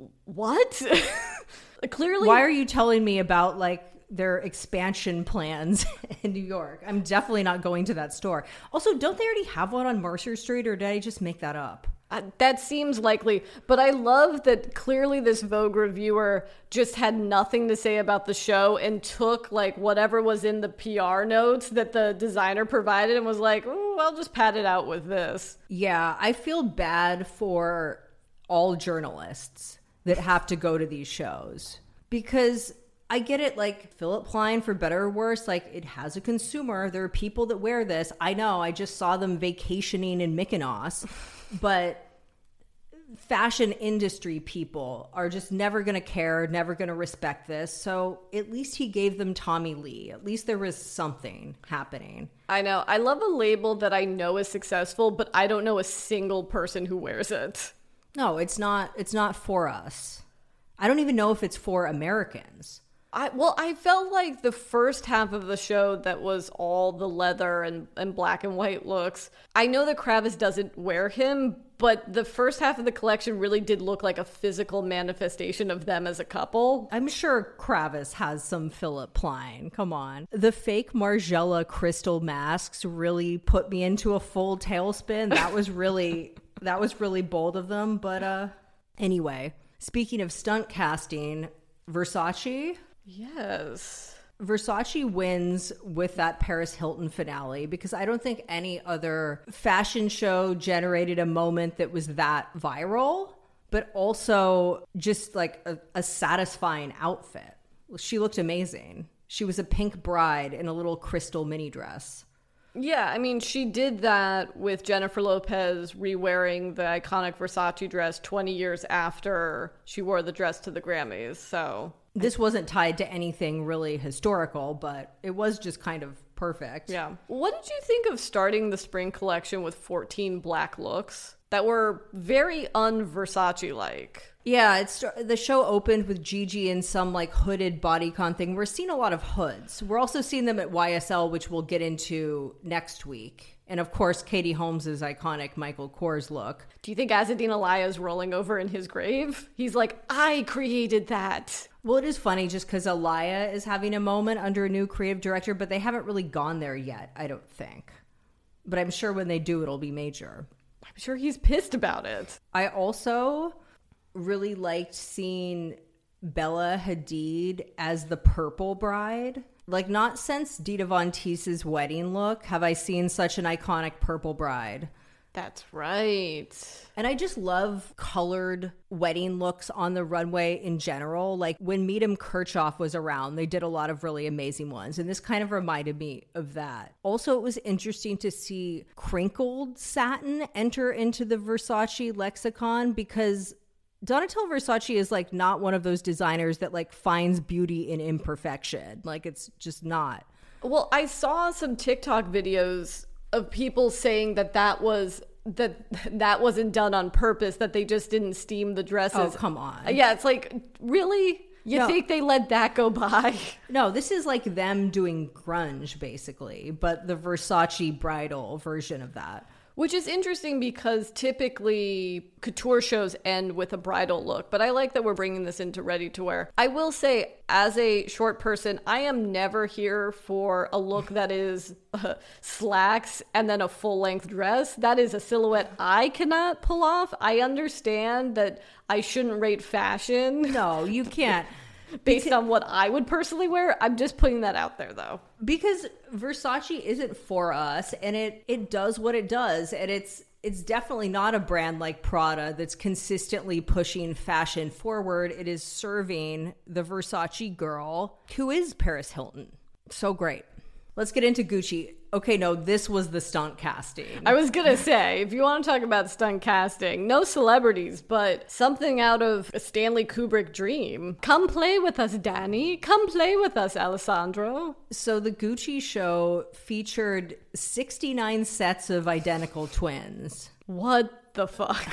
What? Clearly. Why are you telling me about, like, their expansion plans in New York? I'm definitely not going to that store. Also, don't they already have one on Mercer Street, or did I just make that up? Uh, that seems likely, but I love that clearly this Vogue reviewer just had nothing to say about the show and took like whatever was in the P R notes that the designer provided and was like, "Ooh, I'll just pad it out with this." Yeah, I feel bad for all journalists that have to go to these shows because I get it, like, Philip Plein, for better or worse, like, it has a consumer. There are people that wear this. I know, I just saw them vacationing in Mykonos. But fashion industry people are just never going to care, never going to respect this. So at least he gave them Tommy Lee. At least there was something happening. I know. I love a label that I know is successful, but I don't know a single person who wears it. No, it's not. It's not for us. I don't even know if it's for Americans. I, well, I felt like the first half of the show that was all the leather and, and black and white looks. I know that Kravis doesn't wear him, but the first half of the collection really did look like a physical manifestation of them as a couple. I'm sure Kravis has some Philip Plein. Come on. The fake Margiela crystal masks really put me into a full tailspin. That was really, that was really bold of them. But uh, anyway, speaking of stunt casting, Versace... Yes. Versace wins with that Paris Hilton finale because I don't think any other fashion show generated a moment that was that viral, but also just like a, a satisfying outfit. She looked amazing. She was a pink bride in a little crystal mini dress. Yeah, I mean, she did that with Jennifer Lopez re-wearing the iconic Versace dress twenty years after she wore the dress to the Grammys, so... This wasn't tied to anything really historical, but it was just kind of perfect. Yeah. What did you think of starting the spring collection with fourteen black looks that were very un-Versace-like? Yeah, it's the show opened with Gigi in some like hooded bodycon thing. We're seeing a lot of hoods. We're also seeing them at Y S L, which we'll get into next week. And of course, Katie Holmes's iconic Michael Kors look. Do you think Azzedine Alaïa is rolling over in his grave? He's like, I created that. Well, it is funny just because Alaïa is having a moment under a new creative director, but they haven't really gone there yet, I don't think. But I'm sure when they do, it'll be major. I'm sure he's pissed about it. I also really liked seeing Bella Hadid as the purple bride. Like, not since Dita Von Teese's wedding look have I seen such an iconic purple bride. That's right. And I just love colored wedding looks on the runway in general. Like when Meet Kirchhoff was around, they did a lot of really amazing ones. And this kind of reminded me of that. Also, it was interesting to see crinkled satin enter into the Versace lexicon because Donatella Versace is like not one of those designers that like finds beauty in imperfection. Like it's just not. Well, I saw some TikTok videos of people saying that that was that that wasn't done on purpose, that they just didn't steam the dresses. Oh, come on. Yeah, it's like, really? You No. think they let that go by? No, this is like them doing grunge, basically, but the Versace bridal version of that. Which is interesting because typically couture shows end with a bridal look, but I like that we're bringing this into ready to wear. I will say, as a short person, I am never here for a look that is uh, slacks and then a full-length dress. That is a silhouette I cannot pull off. I understand that I shouldn't rate fashion. No, you can't. Based on what I would personally wear. I'm just putting that out there, though. Because Versace isn't for us, and it it does what it does, and it's it's definitely not a brand like Prada that's consistently pushing fashion forward. It is serving the Versace girl, who is Paris Hilton. So great. Let's get into Gucci. Okay, no, this was the stunt casting. I was gonna say, if you want to talk about stunt casting, no celebrities, but something out of a Stanley Kubrick dream. Come play with us, Danny. Come play with us, Alessandro. So the Gucci show featured sixty-nine sets of identical twins. What the fuck?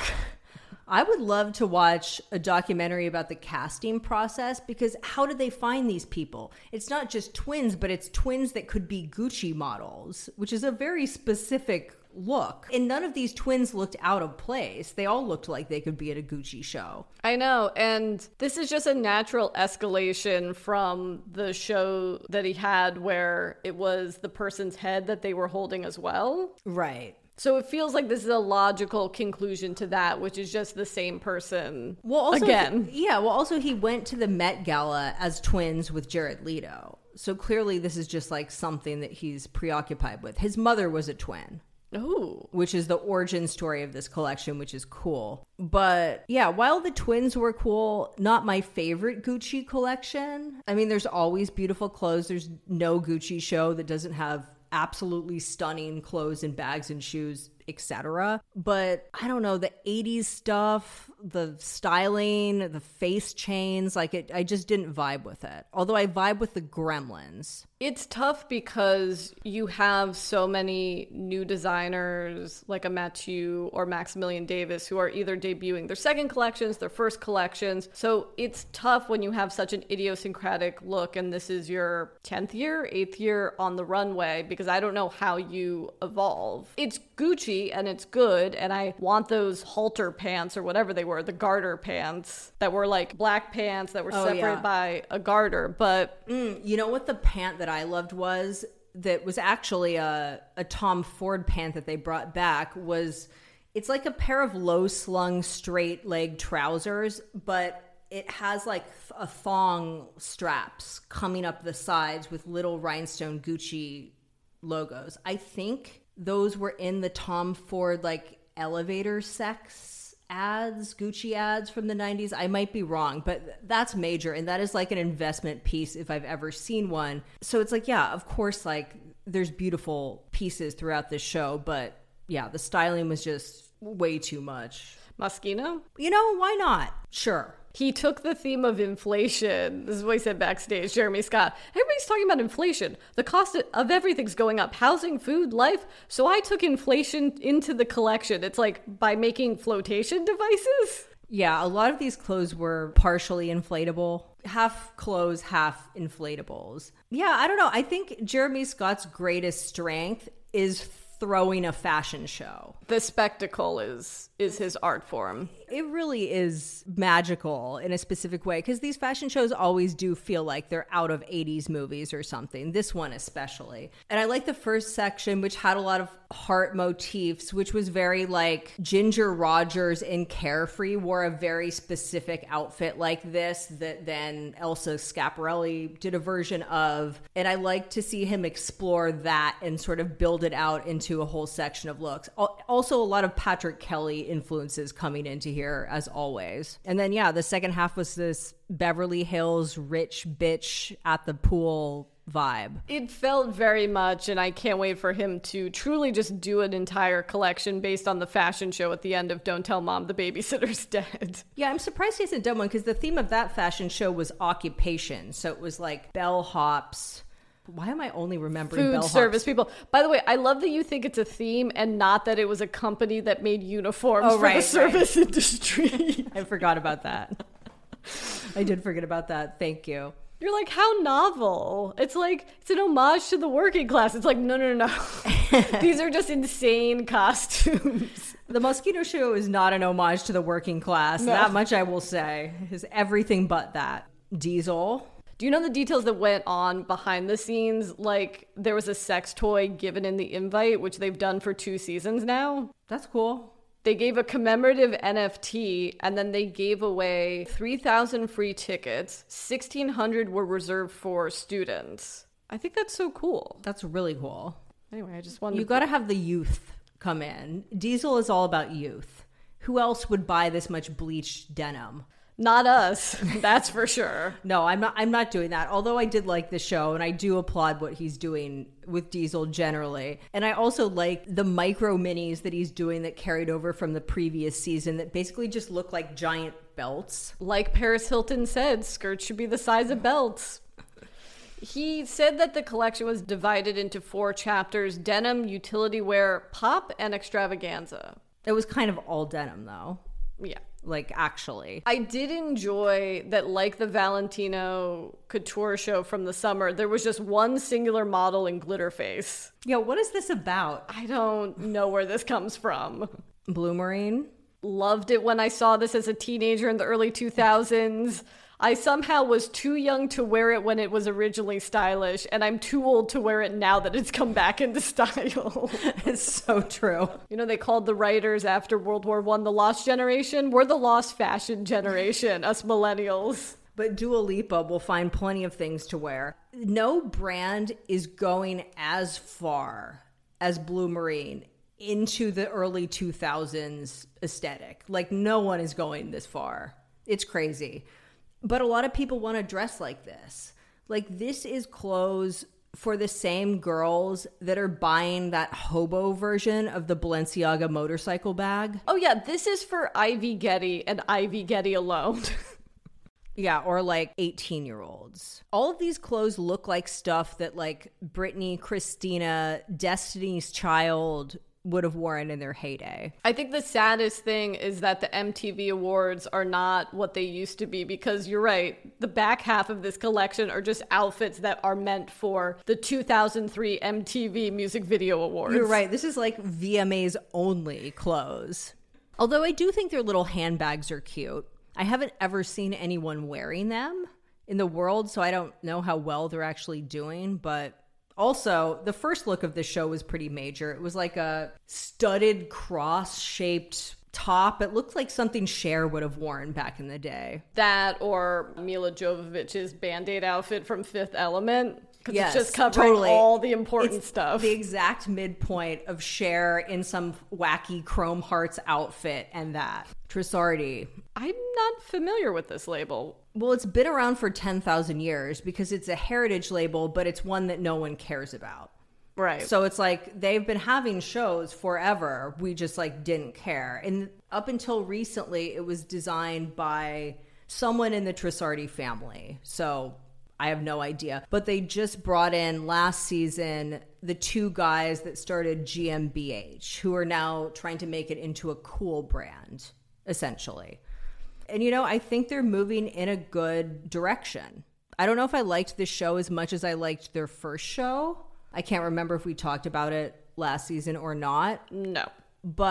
I would love to watch a documentary about the casting process because how did they find these people? It's not just twins, but it's twins that could be Gucci models, which is a very specific look. And none of these twins looked out of place. They all looked like they could be at a Gucci show. I know. And this is just a natural escalation from the show that he had where it was the person's head that they were holding as well. Right. So it feels like this is a logical conclusion to that, which is just the same person well, also, again. He, yeah, well, also he went to the Met Gala as twins with Jared Leto. So clearly this is just like something that he's preoccupied with. His mother was a twin. Oh. Which is the origin story of this collection, which is cool. But yeah, while the twins were cool, not my favorite Gucci collection. I mean, there's always beautiful clothes. There's no Gucci show that doesn't have absolutely stunning clothes and bags and shoes, et cetera. But I don't know, the eighties stuff, the styling, the face chains, like it, I just didn't vibe with it. Although I vibe with the Gremlins. It's tough because you have so many new designers like a Mathieu or Maximilian Davis who are either debuting their second collections, their first collections. So it's tough when you have such an idiosyncratic look and this is your tenth year, eighth year on the runway, because I don't know how you evolve. It's Gucci and it's good, and I want those halter pants or whatever they were, the garter pants that were like black pants that were Oh, separated yeah. by a garter. But Mm, you know what the pant that I loved was? That was actually a, a Tom Ford pant that they brought back was, it's like a pair of low slung straight leg trousers, but it has like a thong straps coming up the sides with little rhinestone Gucci logos. I think those were in the Tom Ford like elevator sex ads, Gucci ads from the nineties. I might be wrong, but that's major. And that is like an investment piece if I've ever seen one. So it's like, yeah, of course, like there's beautiful pieces throughout this show, but yeah, the styling was just way too much. Moschino? You know, why not? Sure. He took the theme of inflation. This is what he said backstage, Jeremy Scott. Everybody's talking about inflation. The cost of everything's going up. Housing, food, life. So I took inflation into the collection. It's like by making flotation devices. Yeah, a lot of these clothes were partially inflatable. Half clothes, half inflatables. Yeah, I don't know. I think Jeremy Scott's greatest strength is throwing a fashion show. The spectacle is is his art form. It really is magical in a specific way because these fashion shows always do feel like they're out of eighties movies or something. This one especially. And I like the first section, which had a lot of heart motifs, which was very like Ginger Rogers in Carefree wore a very specific outfit like this that then Elsa Schiaparelli did a version of. And I like to see him explore that and sort of build it out into into a whole section of looks. Al- Also, a lot of Patrick Kelly influences coming into here, as always. And then, yeah, the second half was this Beverly Hills rich bitch at the pool vibe. It felt very much, and I can't wait for him to truly just do an entire collection based on the fashion show at the end of Don't Tell Mom the Babysitter's Dead. Yeah, I'm surprised he hasn't done one because the theme of that fashion show was occupation. So it was like bellhops. Why am I only remembering Food bellhops? service people. By the way, I love that you think it's a theme and not that it was a company that made uniforms Oh, for right, the service right. industry. I forgot about that. I did forget about that. Thank you. You're like, how novel. It's like, it's an homage to the working class. It's like, no, no, no, no. These are just insane costumes. The Mosquito Show is not an homage to the working class. No. That much I will say. Is everything but that. Diesel. Do you know the details that went on behind the scenes? Like, there was a sex toy given in the invite, which they've done for two seasons now. That's cool. They gave a commemorative N F T, and then they gave away three thousand free tickets. sixteen hundred were reserved for students. I think that's so cool. That's really cool. Anyway, I just wanted You to... got to have the youth come in. Diesel is all about youth. Who else would buy this much bleached denim? Not us, that's for sure. No, I'm not I'm not doing that. Although I did like the show and I do applaud what he's doing with Diesel generally. And I also like the micro minis that he's doing that carried over from the previous season that basically just look like giant belts. Like Paris Hilton said, skirts should be the size of belts. He said that the collection was divided into four chapters: denim, utility wear, pop, and extravaganza. It was kind of all denim though. Yeah. Like, actually. I did enjoy that, like the Valentino couture show from the summer, there was just one singular model in glitter face. Yeah, what is this about? I don't know where this comes from. Blue Marine? Loved it when I saw this as a teenager in the early two thousands. I somehow was too young to wear it when it was originally stylish, and I'm too old to wear it now that it's come back into style. It's so true. You know, they called the writers after World War One the lost generation. We're the lost fashion generation, us millennials. But Dua Lipa will find plenty of things to wear. No brand is going as far as Blue Marine into the early two thousands aesthetic. Like, no one is going this far. It's crazy. But a lot of people want to dress like this. Like, this is clothes for the same girls that are buying that hobo version of the Balenciaga motorcycle bag. Oh yeah, this is for Ivy Getty and Ivy Getty alone. Yeah, or like eighteen year olds. All of these clothes look like stuff that like Britney, Christina, Destiny's Child would have worn in their heyday. I think the saddest thing is that the M T V Awards are not what they used to be, because you're right, the back half of this collection are just outfits that are meant for the two thousand three M T V Music Video Awards. You're right. This is like V M As only clothes. Although I do think their little handbags are cute. I haven't ever seen anyone wearing them in the world, so I don't know how well they're actually doing, but also, the first look of this show was pretty major. It was like a studded cross-shaped top. It looked like something Cher would have worn back in the day. That or Mila Jovovich's Band-Aid outfit from Fifth Element. Because Yes, it's just covering totally. all the important It's stuff. The exact midpoint of Cher in some wacky Chrome Hearts outfit and that. Trussardi. I'm not familiar with this label. Well, it's been around for ten thousand years because it's a heritage label, but it's one that no one cares about. Right. So it's like they've been having shows forever. We just like didn't care. And up until recently, it was designed by someone in the Trussardi family. So I have no idea. But they just brought in last season the two guys that started G M B H, who are now trying to make it into a cool brand, essentially. And, you know, I think they're moving in a good direction. I don't know if I liked this show as much as I liked their first show. I can't remember if we talked about it last season or not. No. But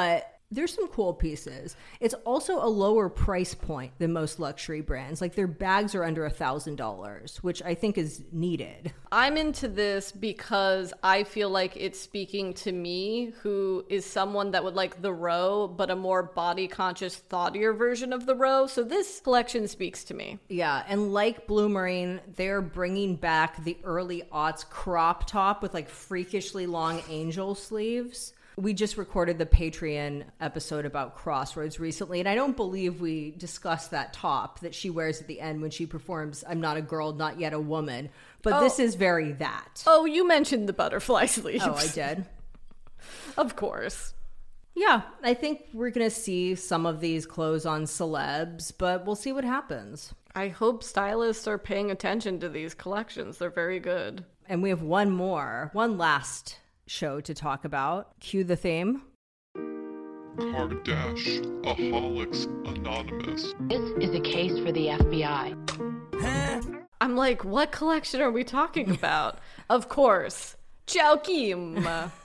There's some cool pieces. It's also a lower price point than most luxury brands. Like their bags are under a thousand dollars, which I think is needed. I'm into this because I feel like it's speaking to me, who is someone that would like the Row, but a more body conscious, thoughtier version of the Row. So this collection speaks to me. Yeah, and like Blue Marine, they're bringing back the early aughts crop top with like freakishly long angel sleeves. We just recorded the Patreon episode about Crossroads recently, and I don't believe we discussed that top that she wears at the end when she performs I'm Not a Girl, Not Yet a Woman. But oh. this is very that. Oh, you mentioned the butterfly sleeves. Oh, I did? Of course. Yeah, I think we're going to see some of these clothes on celebs, but we'll see what happens. I hope stylists are paying attention to these collections. They're very good. And we have one more, one last show to talk about. Cue the theme. Kardashians Anonymous. This is a case for the F B I. I'm like, what collection are we talking about? Of course, Ciao Kim.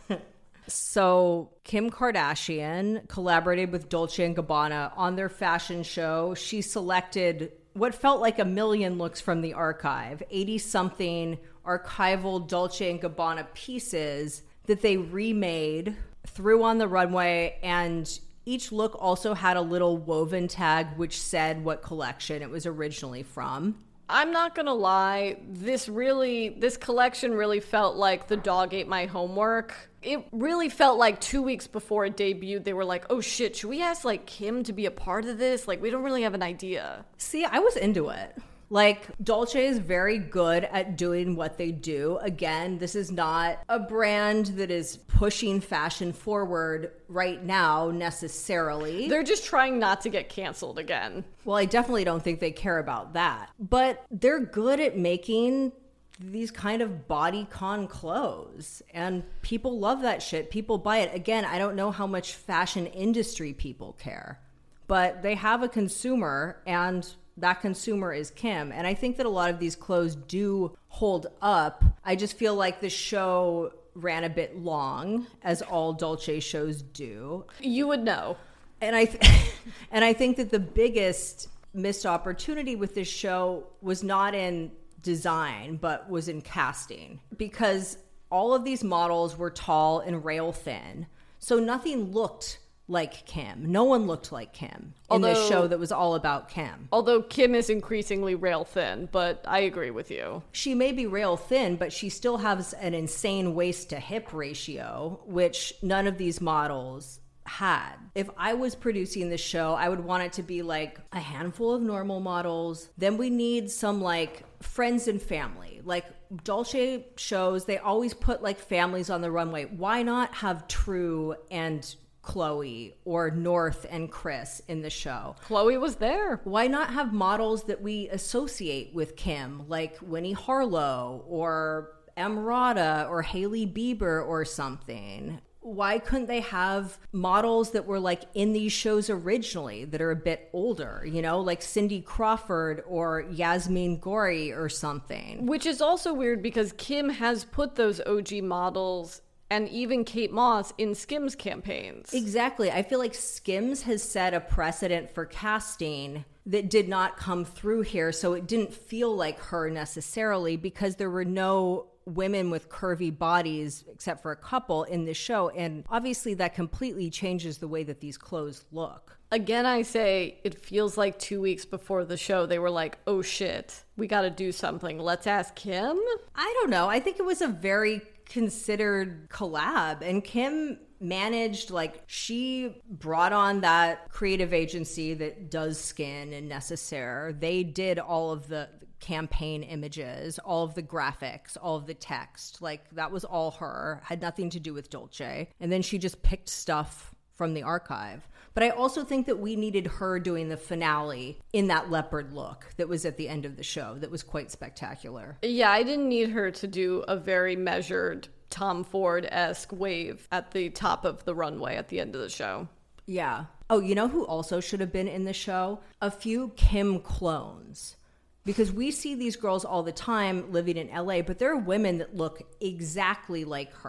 So Kim Kardashian collaborated with Dolce and Gabbana on their fashion show. She selected what felt like a million looks from the archive, eighty-something archival Dolce and Gabbana pieces that they remade, threw on the runway, and each look also had a little woven tag which said what collection it was originally from. I'm not gonna lie, this really, this collection really felt like the dog ate my homework. It really felt like two weeks before it debuted, they were like, oh shit, should we ask like Kim to be a part of this? Like, we don't really have an idea. See, I was into it. Like, Dolce is very good at doing what they do. Again, this is not a brand that is pushing fashion forward right now necessarily. They're just trying not to get canceled again. Well, I definitely don't think they care about that. But they're good at making these kind of bodycon clothes, and people love that shit. People buy it. Again, I don't know how much fashion industry people care, but they have a consumer, and that consumer is Kim. And I think that a lot of these clothes do hold up. I just feel like the show ran a bit long, as all Dolce shows do. You would know. And I th- and I think that the biggest missed opportunity with this show was not in design, but was in casting, because all of these models were tall and rail thin. So nothing looked like Kim. No one looked like Kim although, in this show that was all about Kim. Although Kim is increasingly rail thin, but I agree with you. She may be rail thin, but she still has an insane waist to hip ratio, which none of these models had. If I was producing the show, I would want it to be like a handful of normal models. Then we need some like friends and family. Like Dolce shows, they always put like families on the runway. Why not have True and Chloe or North and Chris in the show? Chloe was there. Why not have models that we associate with Kim, like Winnie Harlow or Emrata or Hailey Bieber or something? Why couldn't they have models that were like in these shows originally that are a bit older, you know, like Cindy Crawford or Yasmin Gori or something? Which is also weird because Kim has put those O G models and even Kate Moss in Skims campaigns. Exactly. I feel like Skims has set a precedent for casting that did not come through here. So it didn't feel like her necessarily because there were no women with curvy bodies except for a couple in the show. And obviously that completely changes the way that these clothes look. Again, I say it feels like two weeks before the show, they were like, oh shit, we got to do something. Let's ask Kim? I don't know. I think it was a very considered collab, and Kim managed, like, she brought on that creative agency that does Skin and Necessaire. They did all of the campaign images, all of the graphics, all of the text. Like, that was all her, had nothing to do with Dolce. And then she just picked stuff from the archive. But I also think that we needed her doing the finale in that leopard look that was at the end of the show that was quite spectacular. Yeah, I didn't need her to do a very measured Tom Ford-esque wave at the top of the runway at the end of the show. Yeah. Oh, you know who also should have been in the show? A few Kim clones. Because we see these girls all the time living in L A, but there are women that look exactly like her,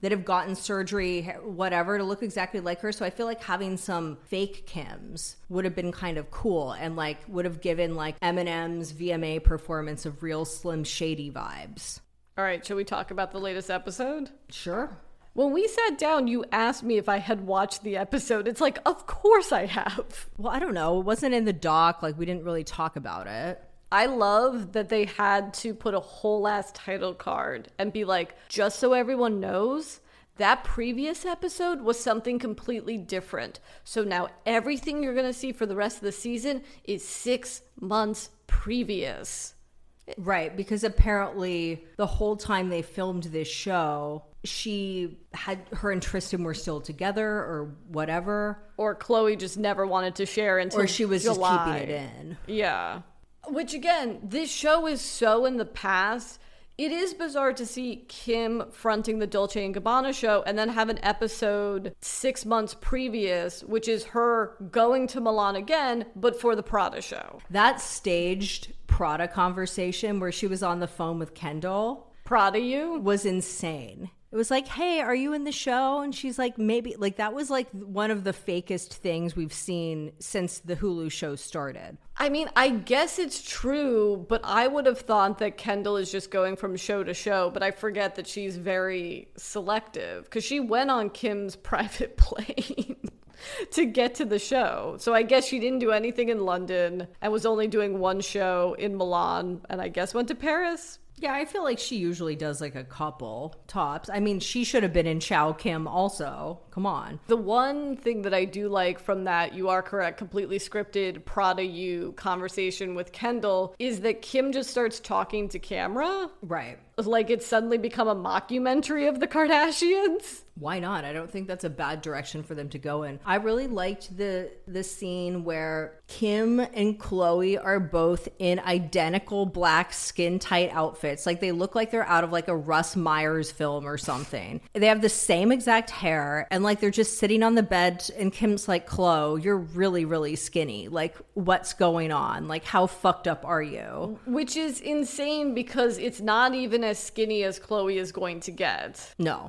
that have gotten surgery, whatever, to look exactly like her. So I feel like having some fake Kims would have been kind of cool and like would have given like Eminem's V M A performance of real Slim Shady vibes. All right, shall we talk about the latest episode? Sure. When we sat down, you asked me if I had watched the episode. It's like, of course I have. Well, I don't know. It wasn't in the doc. Like, we didn't really talk about it. I love that they had to put a whole ass title card and be like, just so everyone knows, that previous episode was something completely different. So now everything you're going to see for the rest of the season is six months previous. Right, because apparently the whole time they filmed this show, she had, her and Tristan were still together or whatever. Or Chloe just never wanted to share until Or she was July. just keeping it in. Yeah. Which again, this show is so in the past. It is bizarre to see Kim fronting the Dolce and Gabbana show and then have an episode six months previous, which is her going to Milan again, but for the Prada show. That staged Prada conversation where she was on the phone with Kendall, Prada you? was insane. It was like, hey, are you in the show? And she's like, maybe. Like, that was like one of the fakest things we've seen since the Hulu show started. I mean, I guess it's true, but I would have thought that Kendall is just going from show to show, but I forget that she's very selective because she went on Kim's private plane to get to the show. So I guess she didn't do anything in London and was only doing one show in Milan and I guess went to Paris. Yeah, I feel like she usually does like a couple tops. I mean, she should have been in Chow Kim also. Come on. The one thing that I do like from that, you are correct, completely scripted Prada You conversation with Kendall is that Kim just starts talking to camera. Right. Like it's suddenly become a mockumentary of the Kardashians. Why not? I don't think that's a bad direction for them to go in. I really liked the the scene where Kim and Chloe are both in identical black skin tight outfits. Like they look like they're out of like a Russ Myers film or something. They have the same exact hair and like they're just sitting on the bed and Kim's like, Chloe, you're really, really skinny. Like what's going on? Like how fucked up are you? Which is insane because it's not even as skinny as Chloe is going to get. No.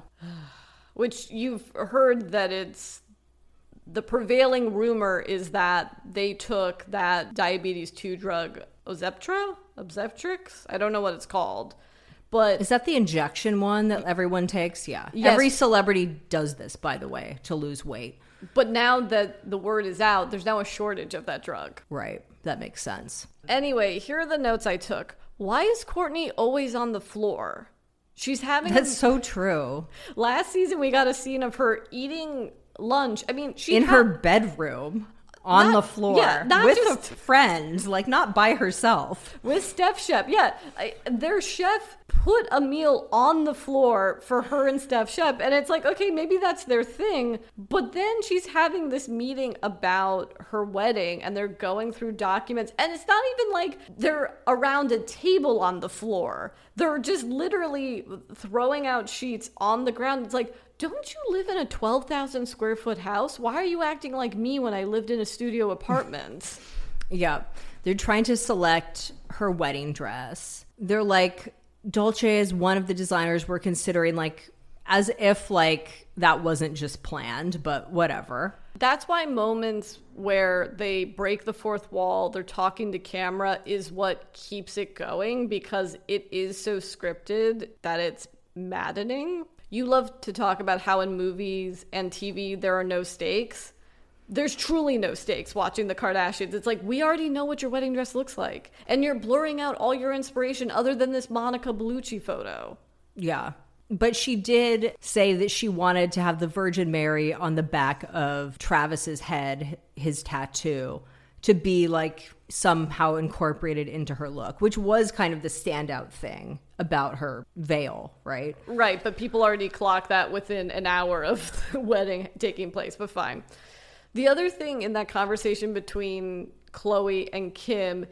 Which you've heard that it's the prevailing rumor is that they took that diabetes two drug Ozeptra, Ozeptrix. I don't know what it's called, but is that the injection one that everyone takes? Yeah, yes. Every celebrity does this, by the way, to lose weight. But now that the word is out, there's now a shortage of that drug. Right, that makes sense. Anyway, here are the notes I took. Why is Kourtney always on the floor? She's having That's a, so true. Last season we got a scene of her eating lunch. I mean, she in had, her bedroom on not, the floor yeah, not with just, a friend, like not by herself. With Steph Shep. Yeah, I, their chef put a meal on the floor for her and Steph Shep, and it's like, okay, maybe that's their thing. But then she's having this meeting about her wedding, and they're going through documents, and it's not even like they're around a table on the floor. They're just literally throwing out sheets on the ground. It's like, don't you live in a twelve thousand square foot house? Why are you acting like me when I lived in a studio apartment? Yeah. They're trying to select her wedding dress. They're like, Dolce is one of the designers we're considering, like, as if, like, that wasn't just planned, but whatever. That's why moments where they break the fourth wall, they're talking to camera, is what keeps it going because it is so scripted that it's maddening. You love to talk about how in movies and T V there are no stakes. There's truly no stakes watching the Kardashians. It's like, we already know what your wedding dress looks like. And you're blurring out all your inspiration other than this Monica Bellucci photo. Yeah. But she did say that she wanted to have the Virgin Mary on the back of Travis's head, his tattoo, to be like somehow incorporated into her look, which was kind of the standout thing about her veil, right? Right, but people already clocked that within an hour of the wedding taking place, but fine. The other thing in that conversation between Chloe and Kim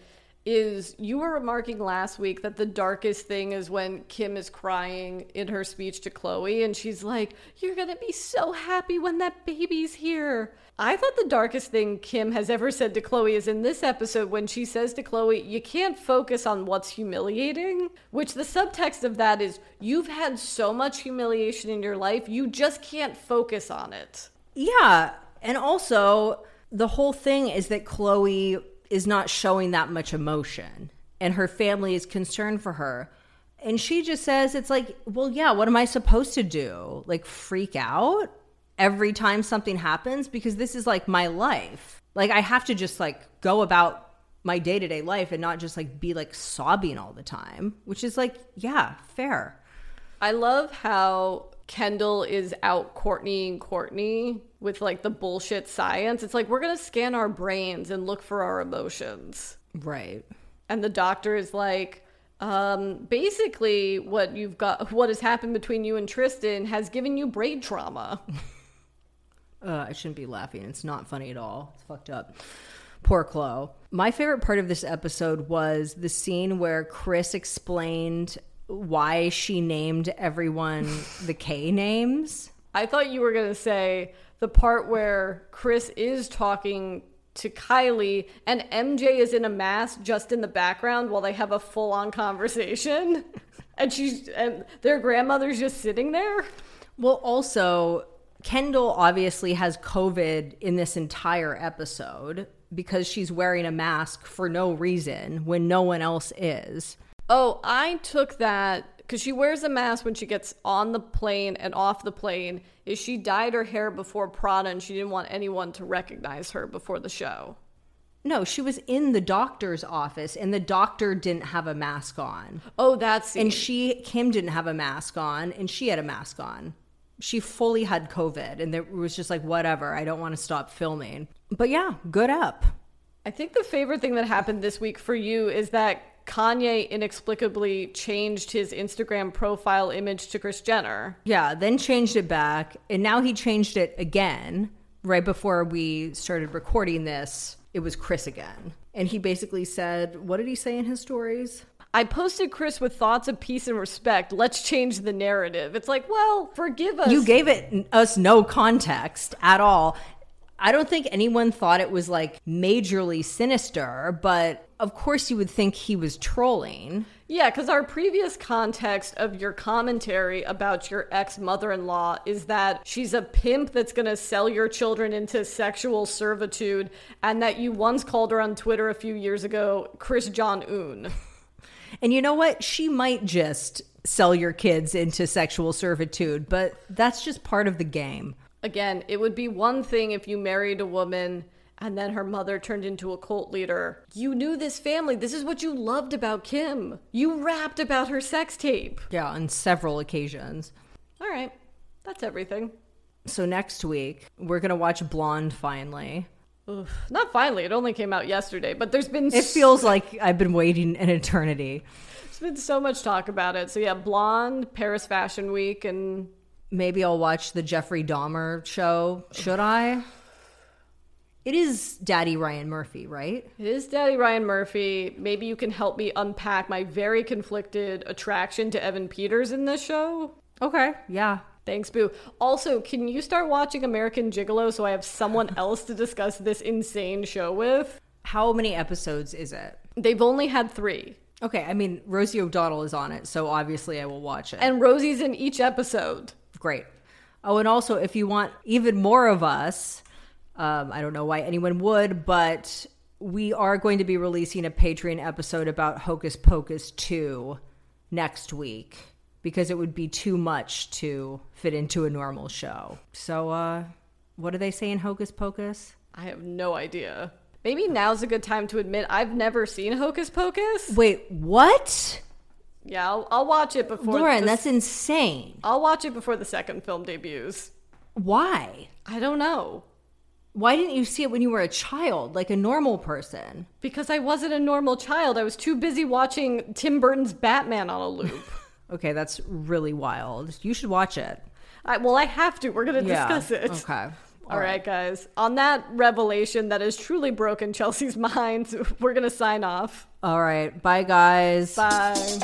is you were remarking last week that the darkest thing is when Kim is crying in her speech to Chloe and she's like, you're gonna be so happy when that baby's here. I thought the darkest thing Kim has ever said to Chloe is in this episode when she says to Chloe, you can't focus on what's humiliating, which the subtext of that is you've had so much humiliation in your life, you just can't focus on it. Yeah, and also the whole thing is that Chloe is not showing that much emotion and her family is concerned for her. And she just says, it's like, well, yeah, what am I supposed to do? Like freak out every time something happens? Because this is like my life. Like I have to just like go about my day-to-day life and not just like be like sobbing all the time, which is like, yeah, fair. I love how Kendall is out Courtneying Courtney with like the bullshit science. It's like, we're going to scan our brains and look for our emotions. Right. And the doctor is like, um, basically what you've got, what has happened between you and Tristan has given you brain trauma. uh, I shouldn't be laughing. It's not funny at all. It's fucked up. Poor Chloe. My favorite part of this episode was the scene where Chris explained why she named everyone the K names. I thought you were going to say the part where Chris is talking to Kylie and M J is in a mask just in the background while they have a full-on conversation. and she's and their grandmother's just sitting there. Well, also, Kendall obviously has COVID in this entire episode because she's wearing a mask for no reason when no one else is. Oh, I took that because she wears a mask when she gets on the plane and off the plane. Is she dyed her hair before Prada and she didn't want anyone to recognize her before the show? No, she was in the doctor's office and the doctor didn't have a mask on. Oh, that's... And she, Kim didn't have a mask on and she had a mask on. She fully had COVID and it was just like, whatever, I don't want to stop filming. But yeah, good up. I think the favorite thing that happened this week for you is that Kanye inexplicably changed his Instagram profile image to Kris Jenner. Yeah, then changed it back. And now he changed it again. Right before we started recording this, it was Kris again. And he basically said, what did he say in his stories? I posted Kris with thoughts of peace and respect. Let's change the narrative. It's like, well, forgive us. You gave it us no context at all. I don't think anyone thought it was like majorly sinister, but of course you would think he was trolling. Yeah, because our previous context of your commentary about your ex-mother-in-law is that she's a pimp that's going to sell your children into sexual servitude, and that you once called her on Twitter a few years ago, Kris Jong-un. And you know what? She might just sell your kids into sexual servitude, but that's just part of the game. Again, it would be one thing if you married a woman and then her mother turned into a cult leader. You knew this family. This is what you loved about Kim. You rapped about her sex tape. Yeah, on several occasions. All right. That's everything. So next week, we're going to watch Blonde finally. Oof. Not finally. It only came out yesterday, but there's been... It feels like I've been waiting an eternity. There's been so much talk about it. So yeah, Blonde, Paris Fashion Week, and... Maybe I'll watch the Jeffrey Dahmer show. Should I? It is Daddy Ryan Murphy, right? It is Daddy Ryan Murphy. Maybe you can help me unpack my very conflicted attraction to Evan Peters in this show. Okay, yeah. Thanks, Boo. Also, can you start watching American Gigolo so I have someone else to discuss this insane show with? How many episodes is it? They've only had three. Okay, I mean, Rosie O'Donnell is on it, so obviously I will watch it. And Rosie's in each episode. Great. Oh, and also, if you want even more of us, um, I don't know why anyone would, but we are going to be releasing a Patreon episode about Hocus Pocus two next week because it would be too much to fit into a normal show. So, uh, what do they say in Hocus Pocus? I have no idea. Maybe now's a good time to admit I've never seen Hocus Pocus. Wait, what? Yeah, I'll, I'll watch it before... Lauren, the, that's insane. I'll watch it before the second film debuts. Why? I don't know. Why didn't you see it when you were a child, like a normal person? Because I wasn't a normal child. I was too busy watching Tim Burton's Batman on a loop. Okay, that's really wild. You should watch it. I, well, I have to. We're going to yeah, discuss it. Okay. All right, guys. On that revelation that has truly broken Chelsea's mind, we're going to sign off. All right. Bye, guys. Bye.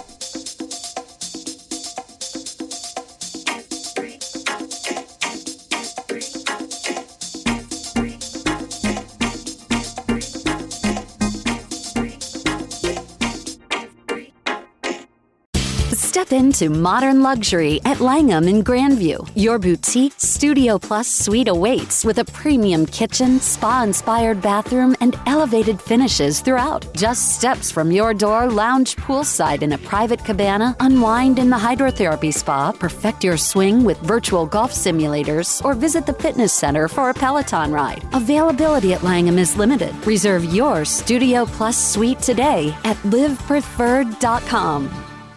Step into modern luxury at Langham in Grandview. Your boutique Studio Plus suite awaits with a premium kitchen, spa-inspired bathroom, and elevated finishes throughout. Just steps from your door, lounge poolside in a private cabana, unwind in the hydrotherapy spa, perfect your swing with virtual golf simulators, or visit the fitness center for a Peloton ride. Availability at Langham is limited. Reserve your Studio Plus suite today at live preferred dot com.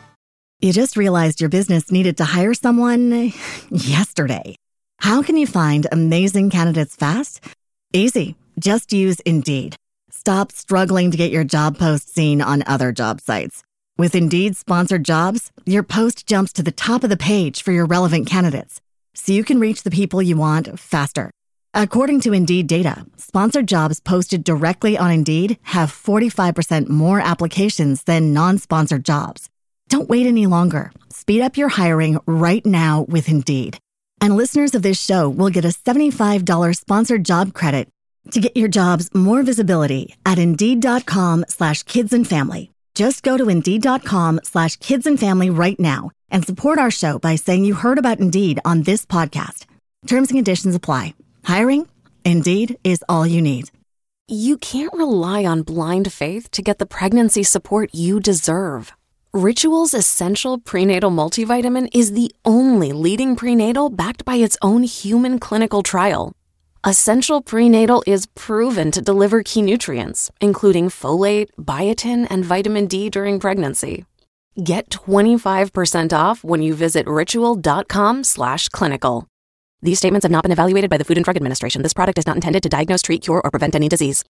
You just realized your business needed to hire someone yesterday. How can you find amazing candidates fast? Easy. Just use Indeed. Stop struggling to get your job post seen on other job sites. With Indeed sponsored jobs, your post jumps to the top of the page for your relevant candidates, so you can reach the people you want faster. According to Indeed data, sponsored jobs posted directly on Indeed have forty-five percent more applications than non-sponsored jobs. Don't wait any longer. Speed up your hiring right now with Indeed. And listeners of this show will get a seventy-five dollars sponsored job credit to get your jobs more visibility at Indeed.com slash kids and family. Just go to Indeed.com slash kids and family right now and support our show by saying you heard about Indeed on this podcast. Terms and conditions apply. Hiring? Indeed is all you need. You can't rely on blind faith to get the pregnancy support you deserve. Ritual's Essential Prenatal Multivitamin is the only leading prenatal backed by its own human clinical trial. Essential Prenatal is proven to deliver key nutrients, including folate, biotin, and vitamin D during pregnancy. Get twenty-five percent off when you visit ritual.com slash clinical. These statements have not been evaluated by the Food and Drug Administration. This product is not intended to diagnose, treat, cure, or prevent any disease.